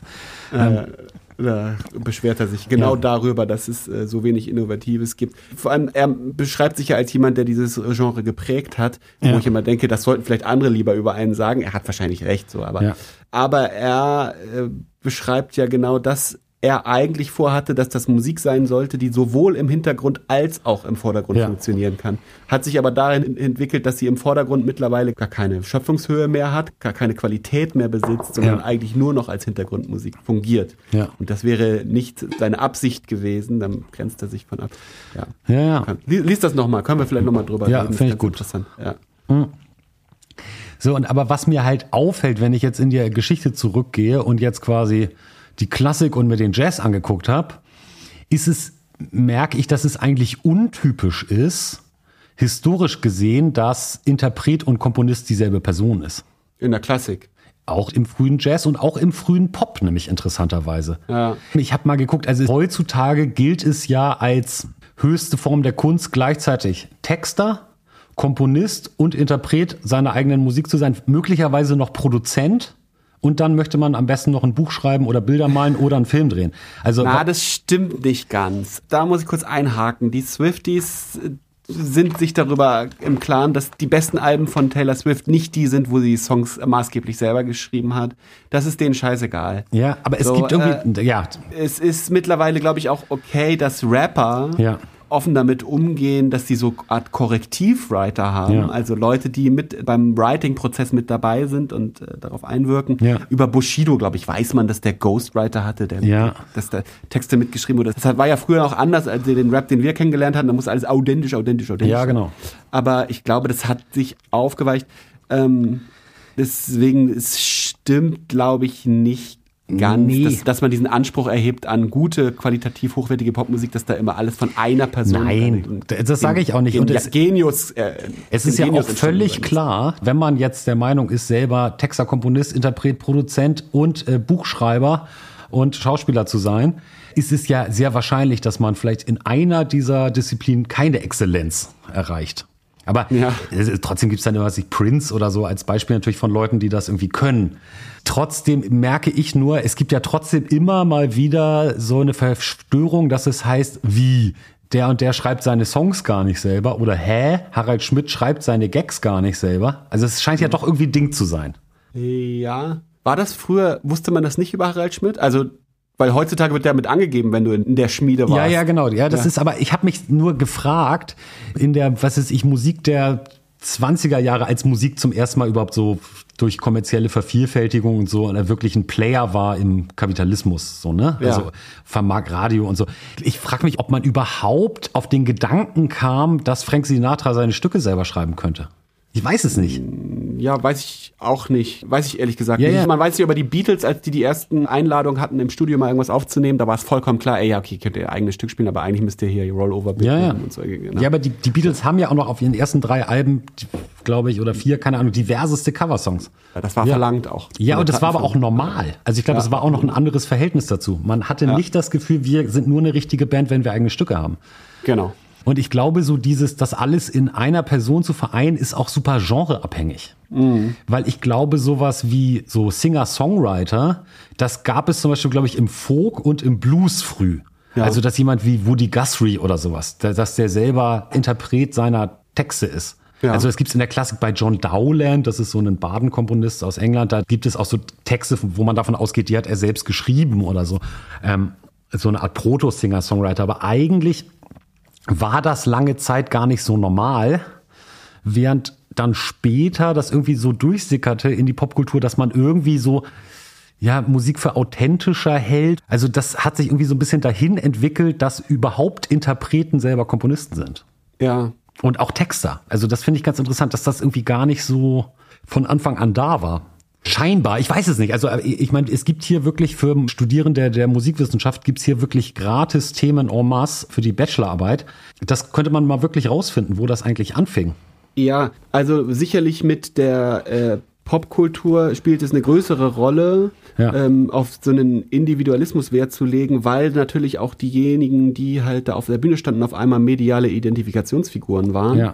Speaker 2: Da beschwert er sich darüber, dass es so wenig Innovatives gibt. Vor allem, er beschreibt sich ja als jemand, der dieses Genre geprägt hat, wo ich immer denke, das sollten vielleicht andere lieber über einen sagen. Er hat wahrscheinlich recht, so, aber er beschreibt ja genau das, er eigentlich vorhatte, dass das Musik sein sollte, die sowohl im Hintergrund als auch im Vordergrund funktionieren kann. Hat sich aber darin entwickelt, dass sie im Vordergrund mittlerweile gar keine Schöpfungshöhe mehr hat, gar keine Qualität mehr besitzt, sondern eigentlich nur noch als Hintergrundmusik fungiert. Ja. Und das wäre nicht seine Absicht gewesen, dann grenzt er sich von ab. Ja. Lies das nochmal, können wir vielleicht nochmal drüber reden.
Speaker 1: Ja, finde ich gut.
Speaker 2: Interessant. Ja.
Speaker 1: So, aber was mir halt auffällt, wenn ich jetzt in die Geschichte zurückgehe und jetzt quasi die Klassik und mir den Jazz angeguckt habe, merke ich, dass es eigentlich untypisch ist, historisch gesehen, dass Interpret und Komponist dieselbe Person ist.
Speaker 2: In der Klassik.
Speaker 1: Auch im frühen Jazz und auch im frühen Pop, nämlich interessanterweise. Ja. Ich habe mal geguckt, also heutzutage gilt es ja als höchste Form der Kunst gleichzeitig Texter, Komponist und Interpret seiner eigenen Musik zu sein, möglicherweise noch Produzent. Und dann möchte man am besten noch ein Buch schreiben oder Bilder malen oder einen Film drehen. Also,
Speaker 2: das stimmt nicht ganz. Da muss ich kurz einhaken. Die Swifties sind sich darüber im Klaren, dass die besten Alben von Taylor Swift nicht die sind, wo sie Songs maßgeblich selber geschrieben hat. Das ist denen scheißegal.
Speaker 1: Ja, aber es gibt irgendwie,
Speaker 2: Es ist mittlerweile, glaube ich, auch okay, dass Rapper offen damit umgehen, dass sie so Art Korrektivwriter haben, also Leute, die mit beim Writing-Prozess mit dabei sind und darauf einwirken. Ja. Über Bushido, glaube ich, weiß man, dass der Ghostwriter hatte, dass der Texte mitgeschrieben wurde. Das war ja früher auch anders, als den Rap, den wir kennengelernt hatten. Da muss alles authentisch.
Speaker 1: Ja, genau.
Speaker 2: Aber ich glaube, das hat sich aufgeweicht. Deswegen, es stimmt, glaube ich, nicht ganz, dass man diesen Anspruch erhebt an gute, qualitativ hochwertige Popmusik, dass da immer alles von einer Person...
Speaker 1: Nein, das sage ich auch nicht. Es ist ja auch völlig klar, wenn man jetzt der Meinung ist, selber Texter, Komponist, Interpret, Produzent und Buchschreiber und Schauspieler zu sein, ist es ja sehr wahrscheinlich, dass man vielleicht in einer dieser Disziplinen keine Exzellenz erreicht. Aber trotzdem gibt es dann immer Prince oder so als Beispiel natürlich von Leuten, die das irgendwie können. Trotzdem merke ich nur, es gibt ja trotzdem immer mal wieder so eine Verstörung, dass es heißt, wie der und der schreibt seine Songs gar nicht selber oder Harald Schmidt schreibt seine Gags gar nicht selber. Also es scheint ja doch irgendwie ein Ding zu sein.
Speaker 2: Ja. War das früher, wusste man das nicht über Harald Schmidt? Also weil heutzutage wird der mit angegeben, wenn du in der Schmiede warst.
Speaker 1: Ja, genau. Ja, das ist, aber ich habe mich nur gefragt, in der, Musik der 20er Jahre, als Musik zum ersten Mal überhaupt so durch kommerzielle Vervielfältigung und so wirklich ein Player war im Kapitalismus, so, ne? Ja. Also Vermarkt Radio und so. Ich frage mich, ob man überhaupt auf den Gedanken kam, dass Frank Sinatra seine Stücke selber schreiben könnte. Ich weiß es nicht.
Speaker 2: Ja, weiß ich auch nicht. Weiß ich ehrlich gesagt nicht. Ja. Man weiß ja über die Beatles, als die ersten Einladungen hatten, im Studio mal irgendwas aufzunehmen, da war es vollkommen klar, könnt ihr eigenes Stück spielen, aber eigentlich müsst ihr hier Rollover bilden und so. Genau.
Speaker 1: Ja, aber die Beatles haben ja auch noch auf ihren ersten 3 Alben, glaube ich, oder 4, keine Ahnung, diverseste Coversongs.
Speaker 2: Ja, das war verlangt auch.
Speaker 1: Ja, und das war aber auch normal. Also ich glaube, es war auch noch ein anderes Verhältnis dazu. Man hatte nicht das Gefühl, wir sind nur eine richtige Band, wenn wir eigene Stücke haben.
Speaker 2: Genau.
Speaker 1: Und ich glaube, so das alles in einer Person zu vereinen, ist auch super genreabhängig. Mhm. Weil ich glaube, sowas wie so Singer-Songwriter, das gab es zum Beispiel, glaube ich, im Folk und im Blues früh. Ja. Also, dass jemand wie Woody Guthrie oder sowas, dass der selber Interpret seiner Texte ist. Ja. Also das gibt es in der Klassik bei John Dowland, das ist so ein Badenkomponist aus England, da gibt es auch so Texte, wo man davon ausgeht, die hat er selbst geschrieben oder so. So eine Art Proto-Singer-Songwriter. Aber eigentlich war das lange Zeit gar nicht so normal, während dann später das irgendwie so durchsickerte in die Popkultur, dass man irgendwie so Musik für authentischer hält. Also das hat sich irgendwie so ein bisschen dahin entwickelt, dass überhaupt Interpreten selber Komponisten sind.
Speaker 2: Ja.
Speaker 1: Und auch Texter. Also das finde ich ganz interessant, dass das irgendwie gar nicht so von Anfang an da war. Scheinbar, ich weiß es nicht. Also ich meine, es gibt hier wirklich für Studierende der Musikwissenschaft gibt's hier wirklich gratis Themen en masse für die Bachelorarbeit. Das könnte man mal wirklich rausfinden, wo das eigentlich anfing.
Speaker 2: Ja, also sicherlich mit der Popkultur spielt es eine größere Rolle, auf so einen Individualismus Wert zu legen, weil natürlich auch diejenigen, die halt da auf der Bühne standen, auf einmal mediale Identifikationsfiguren waren. Ja.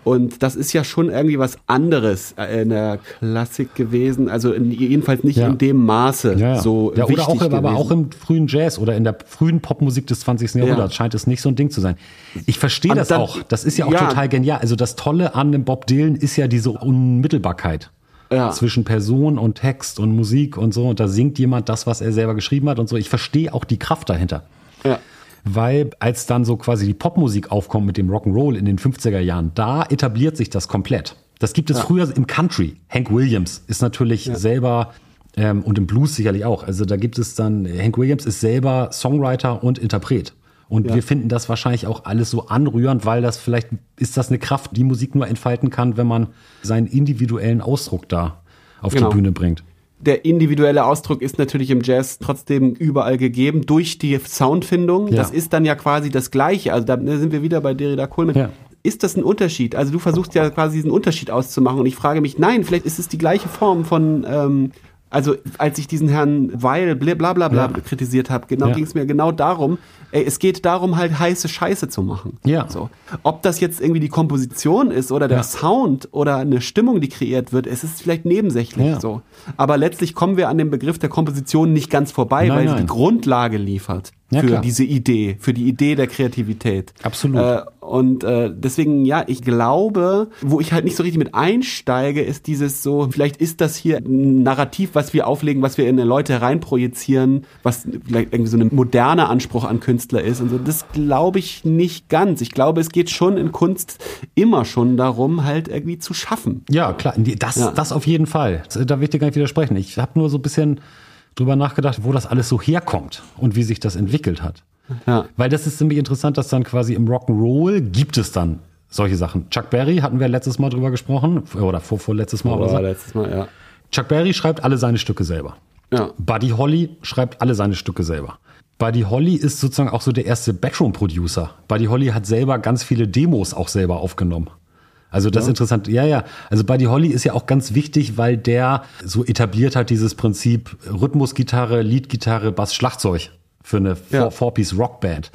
Speaker 2: Und das ist ja schon irgendwie was anderes in der Klassik gewesen, also jedenfalls nicht in dem Maße so
Speaker 1: oder
Speaker 2: wichtig
Speaker 1: auch,
Speaker 2: gewesen.
Speaker 1: aber auch im frühen Jazz oder in der frühen Popmusik des 20. Jahrhunderts scheint es nicht so ein Ding zu sein. Ich verstehe das auch. Das ist ja auch total genial. Also das Tolle an dem Bob Dylan ist ja diese Unmittelbarkeit. Zwischen Person und Text und Musik und so. Und da singt jemand das, was er selber geschrieben hat und so. Ich verstehe auch die Kraft dahinter.
Speaker 2: Ja.
Speaker 1: Weil als dann so quasi die Popmusik aufkommt mit dem Rock'n'Roll in den 50er Jahren, da etabliert sich das komplett. Das gibt es früher im Country. Hank Williams ist natürlich selber und im Blues sicherlich auch. Also da gibt es dann, Hank Williams ist selber Songwriter und Interpret. Und wir finden das wahrscheinlich auch alles so anrührend, weil das vielleicht ist das eine Kraft, die Musik nur entfalten kann, wenn man seinen individuellen Ausdruck da auf die Bühne bringt.
Speaker 2: Der individuelle Ausdruck ist natürlich im Jazz trotzdem überall gegeben durch die Soundfindung. Ja. Das ist dann ja quasi das Gleiche. Also da sind wir wieder bei Derrida Coleman. Ja. Ist das ein Unterschied? Also du versuchst ja quasi diesen Unterschied auszumachen und ich frage mich, nein, vielleicht ist es die gleiche Form von, also als ich diesen Herrn Weil blablabla kritisiert habe, ging es mir genau darum, es geht darum, halt heiße Scheiße zu machen.
Speaker 1: Ja.
Speaker 2: So. Ob das jetzt irgendwie die Komposition ist oder der Sound oder eine Stimmung, die kreiert wird, es ist vielleicht nebensächlich so. Aber letztlich kommen wir an dem Begriff der Komposition nicht ganz vorbei, weil sie die Grundlage liefert für diese Idee, für die Idee der Kreativität.
Speaker 1: Absolut.
Speaker 2: Deswegen, ich glaube, wo ich halt nicht so richtig mit einsteige, ist dieses so, vielleicht ist das hier ein Narrativ, was wir auflegen, was wir in die Leute reinprojizieren, was vielleicht irgendwie so ein moderner Anspruch an Künstler ist und so. Das glaube ich nicht ganz. Ich glaube, es geht schon in Kunst immer schon darum, halt irgendwie zu schaffen.
Speaker 1: Ja, klar. Das auf jeden Fall. Da will ich dir gar nicht widersprechen. Ich habe nur so ein bisschen drüber nachgedacht, wo das alles so herkommt und wie sich das entwickelt hat. Ja. Weil das ist ziemlich interessant, dass dann quasi im Rock'n'Roll gibt es dann solche Sachen. Chuck Berry hatten wir letztes Mal drüber gesprochen oder vorletztes Mal oder so.
Speaker 2: Letztes Mal, ja.
Speaker 1: Chuck Berry schreibt alle seine Stücke selber.
Speaker 2: Ja.
Speaker 1: Buddy Holly schreibt alle seine Stücke selber. Buddy Holly ist sozusagen auch so der erste Bedroom-Producer. Buddy Holly hat selber ganz viele Demos auch selber aufgenommen. Also das ist interessant. Ja. Also Buddy Holly ist ja auch ganz wichtig, weil der so etabliert hat dieses Prinzip Rhythmusgitarre, Leadgitarre, Bass, Schlagzeug für eine Four-Piece-Rockband.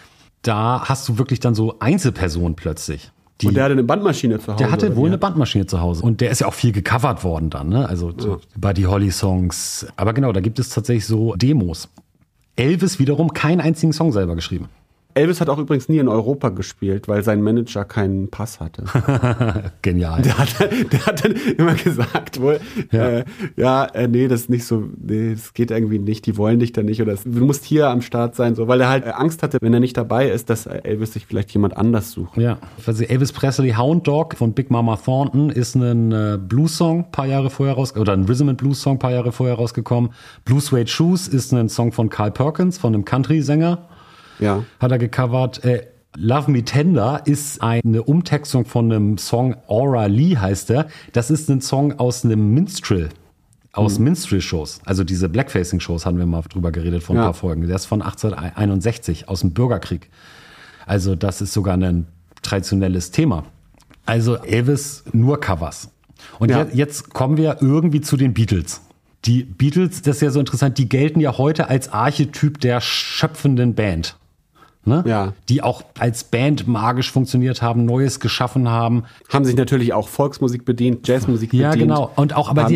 Speaker 1: Da hast du wirklich dann so Einzelpersonen plötzlich.
Speaker 2: Und der hatte eine Bandmaschine zu Hause.
Speaker 1: Der hatte wohl eine Bandmaschine zu Hause. Und der ist ja auch viel gecovert worden dann, ne? Also Buddy Holly-Songs. Aber genau, da gibt es tatsächlich so Demos. Elvis wiederum keinen einzigen Song selber geschrieben.
Speaker 2: Elvis hat auch übrigens nie in Europa gespielt, weil sein Manager keinen Pass hatte.
Speaker 1: Genial.
Speaker 2: Der hat dann immer gesagt, nee, das ist nicht so, nee, das geht irgendwie nicht, die wollen dich da nicht oder du musst hier am Start sein, so, weil er halt Angst hatte, wenn er nicht dabei ist, dass Elvis sich vielleicht jemand anders sucht.
Speaker 1: Ja, also Elvis Presley Hound Dog von Big Mama Thornton ist ein Blues-Song ein paar Jahre vorher oder ein Rhythm and Blues-Song ein paar Jahre vorher rausgekommen. Blue Suede Shoes ist ein Song von Carl Perkins, von einem Country-Sänger. Ja. Hat er gecovert. Love Me Tender ist eine Umtextung von einem Song, Aura Lee heißt er. Das ist ein Song aus einem Minstrel, aus Minstrel-Shows. Also diese Blackfacing-Shows haben wir mal drüber geredet vor ein paar Folgen. Der ist von 1861, aus dem Bürgerkrieg. Also das ist sogar ein traditionelles Thema. Also Elvis nur Covers. Und jetzt kommen wir irgendwie zu den Beatles. Die Beatles, das ist ja so interessant, die gelten ja heute als Archetyp der schöpfenden Band. Ne? Ja. Die auch als Band magisch funktioniert haben, Neues geschaffen haben.
Speaker 2: Haben sich natürlich auch Volksmusik bedient, Jazzmusik bedient.
Speaker 1: Ja, genau. Und auch, aber die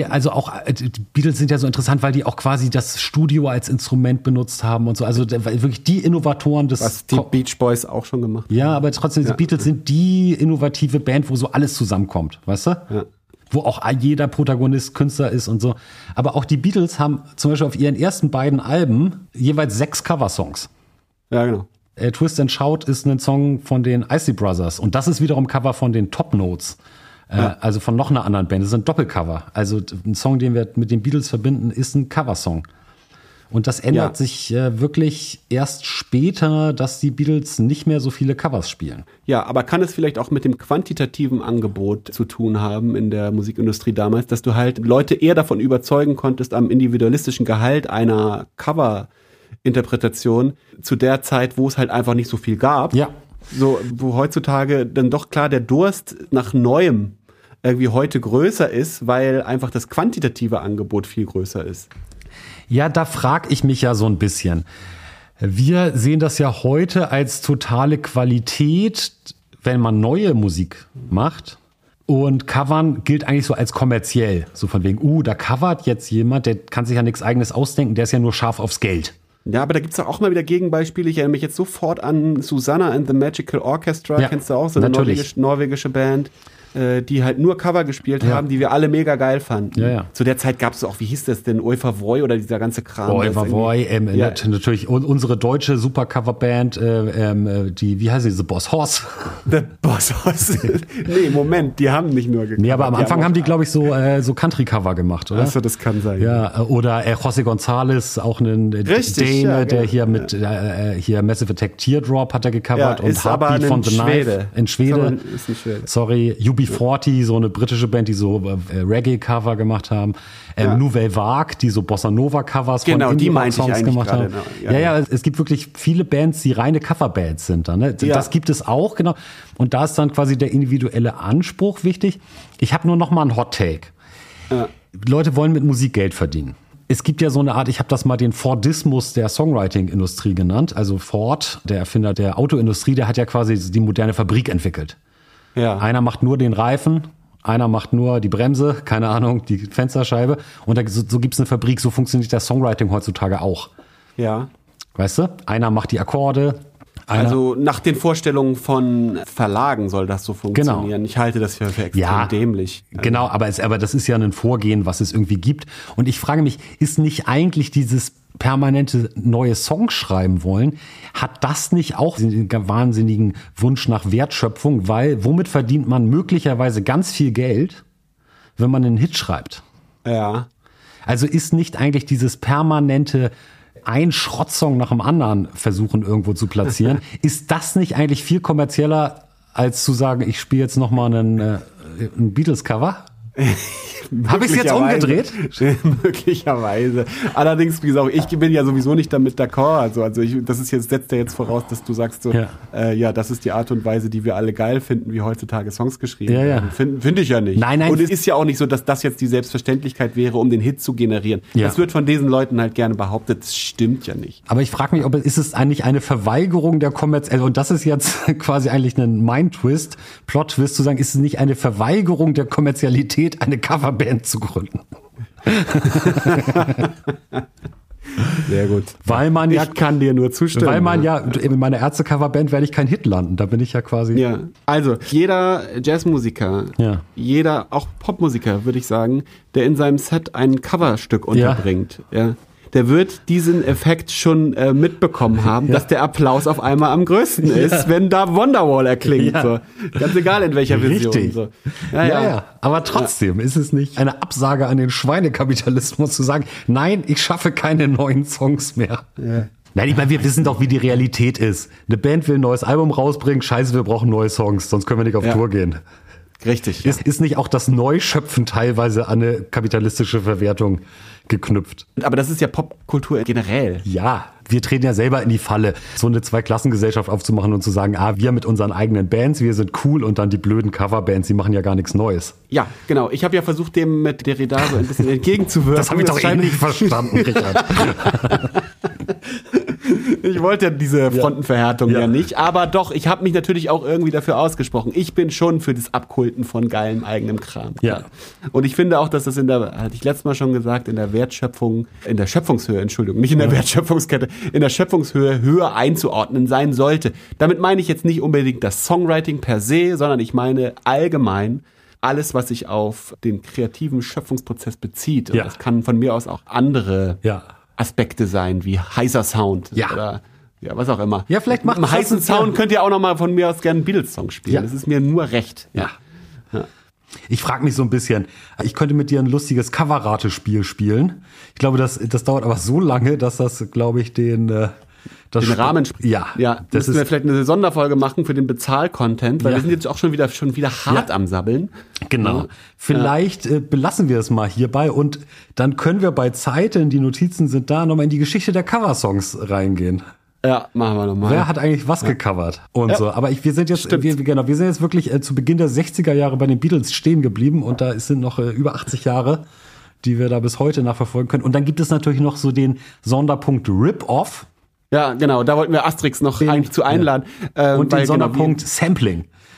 Speaker 1: Beatles sind ja so interessant, weil die auch quasi das Studio als Instrument benutzt haben und so. Also wirklich die Innovatoren des.
Speaker 2: Was die Beach Boys auch schon gemacht haben.
Speaker 1: Ja, aber trotzdem, die Beatles sind die innovative Band, wo so alles zusammenkommt, weißt du? Ja. Wo auch jeder Protagonist Künstler ist und so. Aber auch die Beatles haben zum Beispiel auf ihren ersten beiden Alben jeweils 6 Coversongs.
Speaker 2: Ja, genau.
Speaker 1: Twist and Shout ist ein Song von den Isley Brothers und das ist wiederum Cover von den Top Notes, also von noch einer anderen Band. Das ist ein Doppelcover. Also ein Song, den wir mit den Beatles verbinden, ist ein Coversong. Und das ändert sich wirklich erst später, dass die Beatles nicht mehr so viele Covers spielen.
Speaker 2: Ja, aber kann es vielleicht auch mit dem quantitativen Angebot zu tun haben in der Musikindustrie damals, dass du halt Leute eher davon überzeugen konntest am individualistischen Gehalt einer Cover-Interpretation zu der Zeit, wo es halt einfach nicht so viel gab.
Speaker 1: Ja.
Speaker 2: So, wo heutzutage dann doch klar der Durst nach Neuem irgendwie heute größer ist, weil einfach das quantitative Angebot viel größer ist.
Speaker 1: Ja, da frage ich mich ja so ein bisschen. Wir sehen das ja heute als totale Qualität, wenn man neue Musik macht und Covern gilt eigentlich so als kommerziell. So von wegen, da covert jetzt jemand, der kann sich ja nichts Eigenes ausdenken, der ist ja nur scharf aufs Geld.
Speaker 2: Ja, aber da gibt's auch mal wieder Gegenbeispiele. Ich erinnere mich jetzt sofort an Susanna and the Magical Orchestra. Ja, kennst du auch? So eine norwegische Band, die halt nur Cover gespielt haben, die wir alle mega geil fanden.
Speaker 1: Ja, ja.
Speaker 2: Zu der Zeit gab's auch, wie hieß das denn, Voy oder dieser ganze Kram.
Speaker 1: Voy, natürlich. Und unsere deutsche Supercoverband, wie heißt die, The Boss Horse?
Speaker 2: The Boss Horse. Nee, Moment, die haben nicht nur gecovert.
Speaker 1: Nee, aber am Anfang haben die, glaube ich, so Country-Cover gemacht, oder?
Speaker 2: Achso, das kann sein.
Speaker 1: Ja, oder José González, auch ein Däne, der hier mit hier Massive Attack Teardrop hat er gecovert und Heartbeat von The Knife in Schwede.
Speaker 2: Ist ein Schwede.
Speaker 1: Sorry, UB40, so eine britische Band, die so Reggae-Cover gemacht haben. Nouvelle Vague, die so Bossa Nova-Covers
Speaker 2: von Indie-Songs
Speaker 1: gemacht haben. Ja, es gibt wirklich viele Bands, die reine Coverbands sind. Dann, ne? Das gibt es auch, genau. Und da ist dann quasi der individuelle Anspruch wichtig. Ich habe nur noch mal einen Hot-Take. Leute wollen mit Musik Geld verdienen. Es gibt ja so eine Art, ich habe das mal den Fordismus der Songwriting-Industrie genannt. Also Ford, der Erfinder der Autoindustrie, der hat ja quasi die moderne Fabrik entwickelt. Ja. Einer macht nur den Reifen, einer macht nur die Bremse, keine Ahnung, die Fensterscheibe. Und so gibt's eine Fabrik, so funktioniert das Songwriting heutzutage auch.
Speaker 2: Ja.
Speaker 1: Weißt du? Einer macht die Akkorde.
Speaker 2: Also nach den Vorstellungen von Verlagen soll das so funktionieren. Genau. Ich halte das für extrem dämlich.
Speaker 1: Genau, aber das ist ja ein Vorgehen, was es irgendwie gibt. Und ich frage mich, ist nicht eigentlich dieses permanente neue Songs schreiben wollen, hat das nicht auch einen wahnsinnigen Wunsch nach Wertschöpfung? Weil womit verdient man möglicherweise ganz viel Geld, wenn man einen Hit schreibt?
Speaker 2: Ja.
Speaker 1: Also ist nicht eigentlich dieses permanente ein Schrottsong nach dem anderen versuchen irgendwo zu platzieren, ist das nicht eigentlich viel kommerzieller, als zu sagen, ich spiele jetzt nochmal ein Beatles-Cover? Habe ich es jetzt umgedreht?
Speaker 2: Möglicherweise. Allerdings, wie gesagt, ich bin ja sowieso nicht damit d'accord. Also setzt ja jetzt voraus, dass du sagst so, das ist die Art und Weise, die wir alle geil finden, wie heutzutage Songs geschrieben werden. Finde ich ja nicht.
Speaker 1: Nein.
Speaker 2: Und es ist ja auch nicht so, dass das jetzt die Selbstverständlichkeit wäre, um den Hit zu generieren. Ja. Das wird von diesen Leuten halt gerne behauptet. Das stimmt ja nicht.
Speaker 1: Aber ich frage mich, ist es eigentlich eine Verweigerung der Kommerzialität? Und das ist jetzt quasi eigentlich ein Mind-Twist, Plot-Twist, zu sagen, ist es nicht eine Verweigerung der Kommerzialität, eine Coverband zu gründen?
Speaker 2: Sehr gut.
Speaker 1: Ich kann dir nur zustimmen. Weil man in meiner Ärzte-Coverband werde ich keinen Hit landen. Da bin ich ja quasi.
Speaker 2: Ja. Also, jeder Jazzmusiker, jeder, auch Popmusiker, würde ich sagen, der in seinem Set ein Coverstück unterbringt, der wird diesen Effekt schon mitbekommen haben, dass der Applaus auf einmal am größten ist, wenn da Wonderwall erklingt. Ja. So. Ganz egal in welcher Version.
Speaker 1: Richtig.
Speaker 2: So.
Speaker 1: Ja. Aber trotzdem ist es nicht eine Absage an den Schweinekapitalismus zu sagen, nein, ich schaffe keine neuen Songs mehr. Ja. Nein, ich meine, wir wissen doch, wie die Realität ist. Eine Band will ein neues Album rausbringen, scheiße, wir brauchen neue Songs, sonst können wir nicht auf Tour gehen.
Speaker 2: Richtig.
Speaker 1: Ist nicht auch das Neuschöpfen teilweise an eine kapitalistische Verwertung geknüpft?
Speaker 2: Aber das ist ja Popkultur generell.
Speaker 1: Ja, wir treten ja selber in die Falle, so eine Zweiklassengesellschaft aufzumachen und zu sagen, wir mit unseren eigenen Bands, wir sind cool und dann die blöden Coverbands, die machen ja gar nichts Neues.
Speaker 2: Ja, genau. Ich habe ja versucht, dem mit Derrida so ein bisschen entgegenzuwirken.
Speaker 1: Das habe ich doch nicht verstanden, Richard.
Speaker 2: Ich wollte diese Frontenverhärtung ja nicht, aber doch, ich habe mich natürlich auch irgendwie dafür ausgesprochen. Ich bin schon für das Abkulten von geilem eigenem Kram.
Speaker 1: Ja.
Speaker 2: Und ich finde auch, dass das hatte ich letztes Mal schon gesagt, in der Wertschöpfung, in der Schöpfungshöhe, Entschuldigung, nicht in der Wertschöpfungskette, in der Schöpfungshöhe höher einzuordnen sein sollte. Damit meine ich jetzt nicht unbedingt das Songwriting per se, sondern ich meine allgemein alles, was sich auf den kreativen Schöpfungsprozess bezieht. Und das kann von mir aus auch andere Aspekte sein, wie heißer Sound oder was auch immer.
Speaker 1: Ja, vielleicht macht
Speaker 2: mit einem heißen Sound könnt ihr auch noch mal von mir aus gerne einen Beatles-Song spielen. Das ist mir nur recht.
Speaker 1: Ja. Ich frage mich so ein bisschen, ich könnte mit dir ein lustiges Coverratespiel spielen. Ich glaube, das dauert aber so lange, dass das, glaube ich, den
Speaker 2: Rahmen.
Speaker 1: Ja.
Speaker 2: Das müssen wir vielleicht eine Sonderfolge machen für den Bezahl-Content, weil wir sind jetzt auch schon wieder hart am Sabbeln.
Speaker 1: Genau. Ja. Vielleicht belassen wir es mal hierbei und dann können wir bei Zeiten, die Notizen sind da, nochmal in die Geschichte der Coversongs reingehen.
Speaker 2: Ja, machen wir nochmal.
Speaker 1: Wer hat eigentlich was gecovert und so? Aber wir sind jetzt wirklich zu Beginn der 60er Jahre bei den Beatles stehen geblieben und da sind noch über 80 Jahre, die wir da bis heute nachverfolgen können. Und dann gibt es natürlich noch so den Sonderpunkt Rip-Off.
Speaker 2: Ja, genau, da wollten wir Asterix noch eigentlich zu einladen.
Speaker 1: Und den Sonderpunkt Sampling.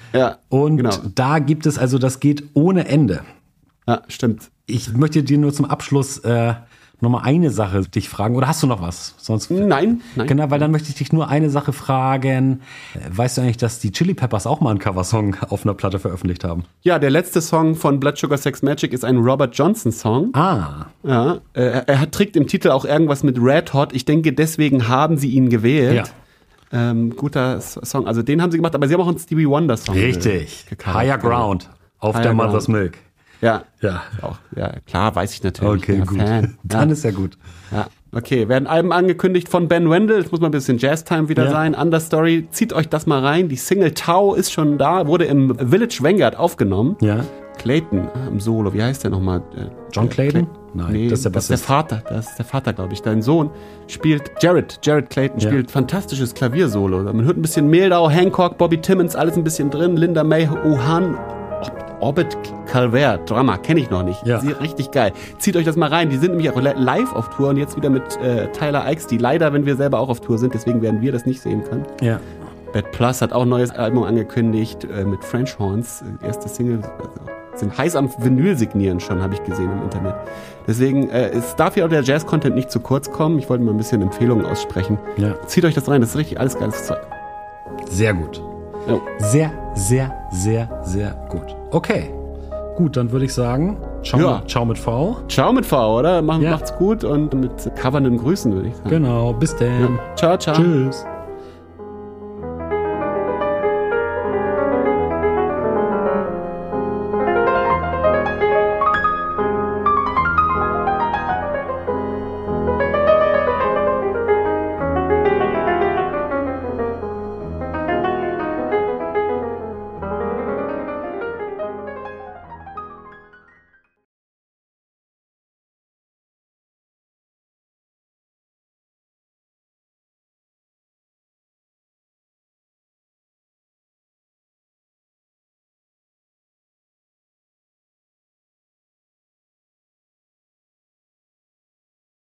Speaker 2: Ja,
Speaker 1: Und
Speaker 2: genau.
Speaker 1: da gibt es, also das geht ohne Ende.
Speaker 2: Ja, stimmt.
Speaker 1: Ich möchte dir nur zum Abschluss nochmal eine Sache dich fragen. Oder hast du noch was? Sonst
Speaker 2: Nein.
Speaker 1: Genau, weil dann möchte ich dich nur eine Sache fragen. Weißt du eigentlich, dass die Chili Peppers auch mal einen Coversong auf einer Platte veröffentlicht haben?
Speaker 2: Ja, der letzte Song von Blood Sugar Sex Magik ist ein Robert Johnson Song.
Speaker 1: Ah.
Speaker 2: Ja, trägt im Titel auch irgendwas mit Red Hot. Ich denke, deswegen haben sie ihn gewählt.
Speaker 1: Ja.
Speaker 2: Guter Song. Also den haben sie gemacht, aber sie haben auch einen Stevie Wonder Song.
Speaker 1: Richtig. Higher Ground auf
Speaker 2: Higher
Speaker 1: der
Speaker 2: Ground.
Speaker 1: Mother's Milk.
Speaker 2: Ja.
Speaker 1: Ja.
Speaker 2: Auch, ja, klar, weiß ich natürlich.
Speaker 1: Okay,
Speaker 2: Ja,
Speaker 1: gut.
Speaker 2: Fan.
Speaker 1: Dann ist ja gut.
Speaker 2: Ja. Okay, werden Alben angekündigt von Ben Wendell. Das muss mal ein bisschen Jazz-Time wieder sein. Understory, zieht euch das mal rein. Die Single Tau ist schon da, wurde im Village Vanguard aufgenommen.
Speaker 1: Ja.
Speaker 2: Clayton im Solo, wie heißt der nochmal?
Speaker 1: John Clayton? Nein,
Speaker 2: Nee,
Speaker 1: das ist der
Speaker 2: das ist der
Speaker 1: Bassist.
Speaker 2: Vater. Das ist der Vater, glaube ich. Dein Sohn spielt Jared Clayton spielt fantastisches Klaviersolo. Man hört ein bisschen Mehldau, Hancock, Bobby Timmons, alles ein bisschen drin. Linda May Ohan, Orbit Calvert, Drama, kenne ich noch nicht.
Speaker 1: Ja.
Speaker 2: Richtig geil. Zieht euch das mal rein. Die sind nämlich auch live auf Tour und jetzt wieder mit Tyler Ikes, die leider, wenn wir selber auch auf Tour sind, deswegen werden wir das nicht sehen können.
Speaker 1: Ja.
Speaker 2: Bad Plus hat auch ein neues Album angekündigt mit French Horns. Erste Single. Sind heiß am Vinyl signieren schon, habe ich gesehen im Internet. Deswegen, es darf ja auch der Jazz-Content nicht zu kurz kommen. Ich wollte mal ein bisschen Empfehlungen aussprechen.
Speaker 1: Ja.
Speaker 2: Zieht euch das rein, das ist richtig alles geiles Zeug.
Speaker 1: Sehr gut.
Speaker 2: Jo.
Speaker 1: Sehr, sehr, sehr, sehr gut. Okay. Gut, dann würde ich sagen, ciao mit V.
Speaker 2: Ciao mit V, oder?
Speaker 1: Ja.
Speaker 2: Macht's gut und mit covernden Grüßen, würde ich sagen.
Speaker 1: Genau, bis dann.
Speaker 2: Ciao, ciao.
Speaker 1: Tschüss.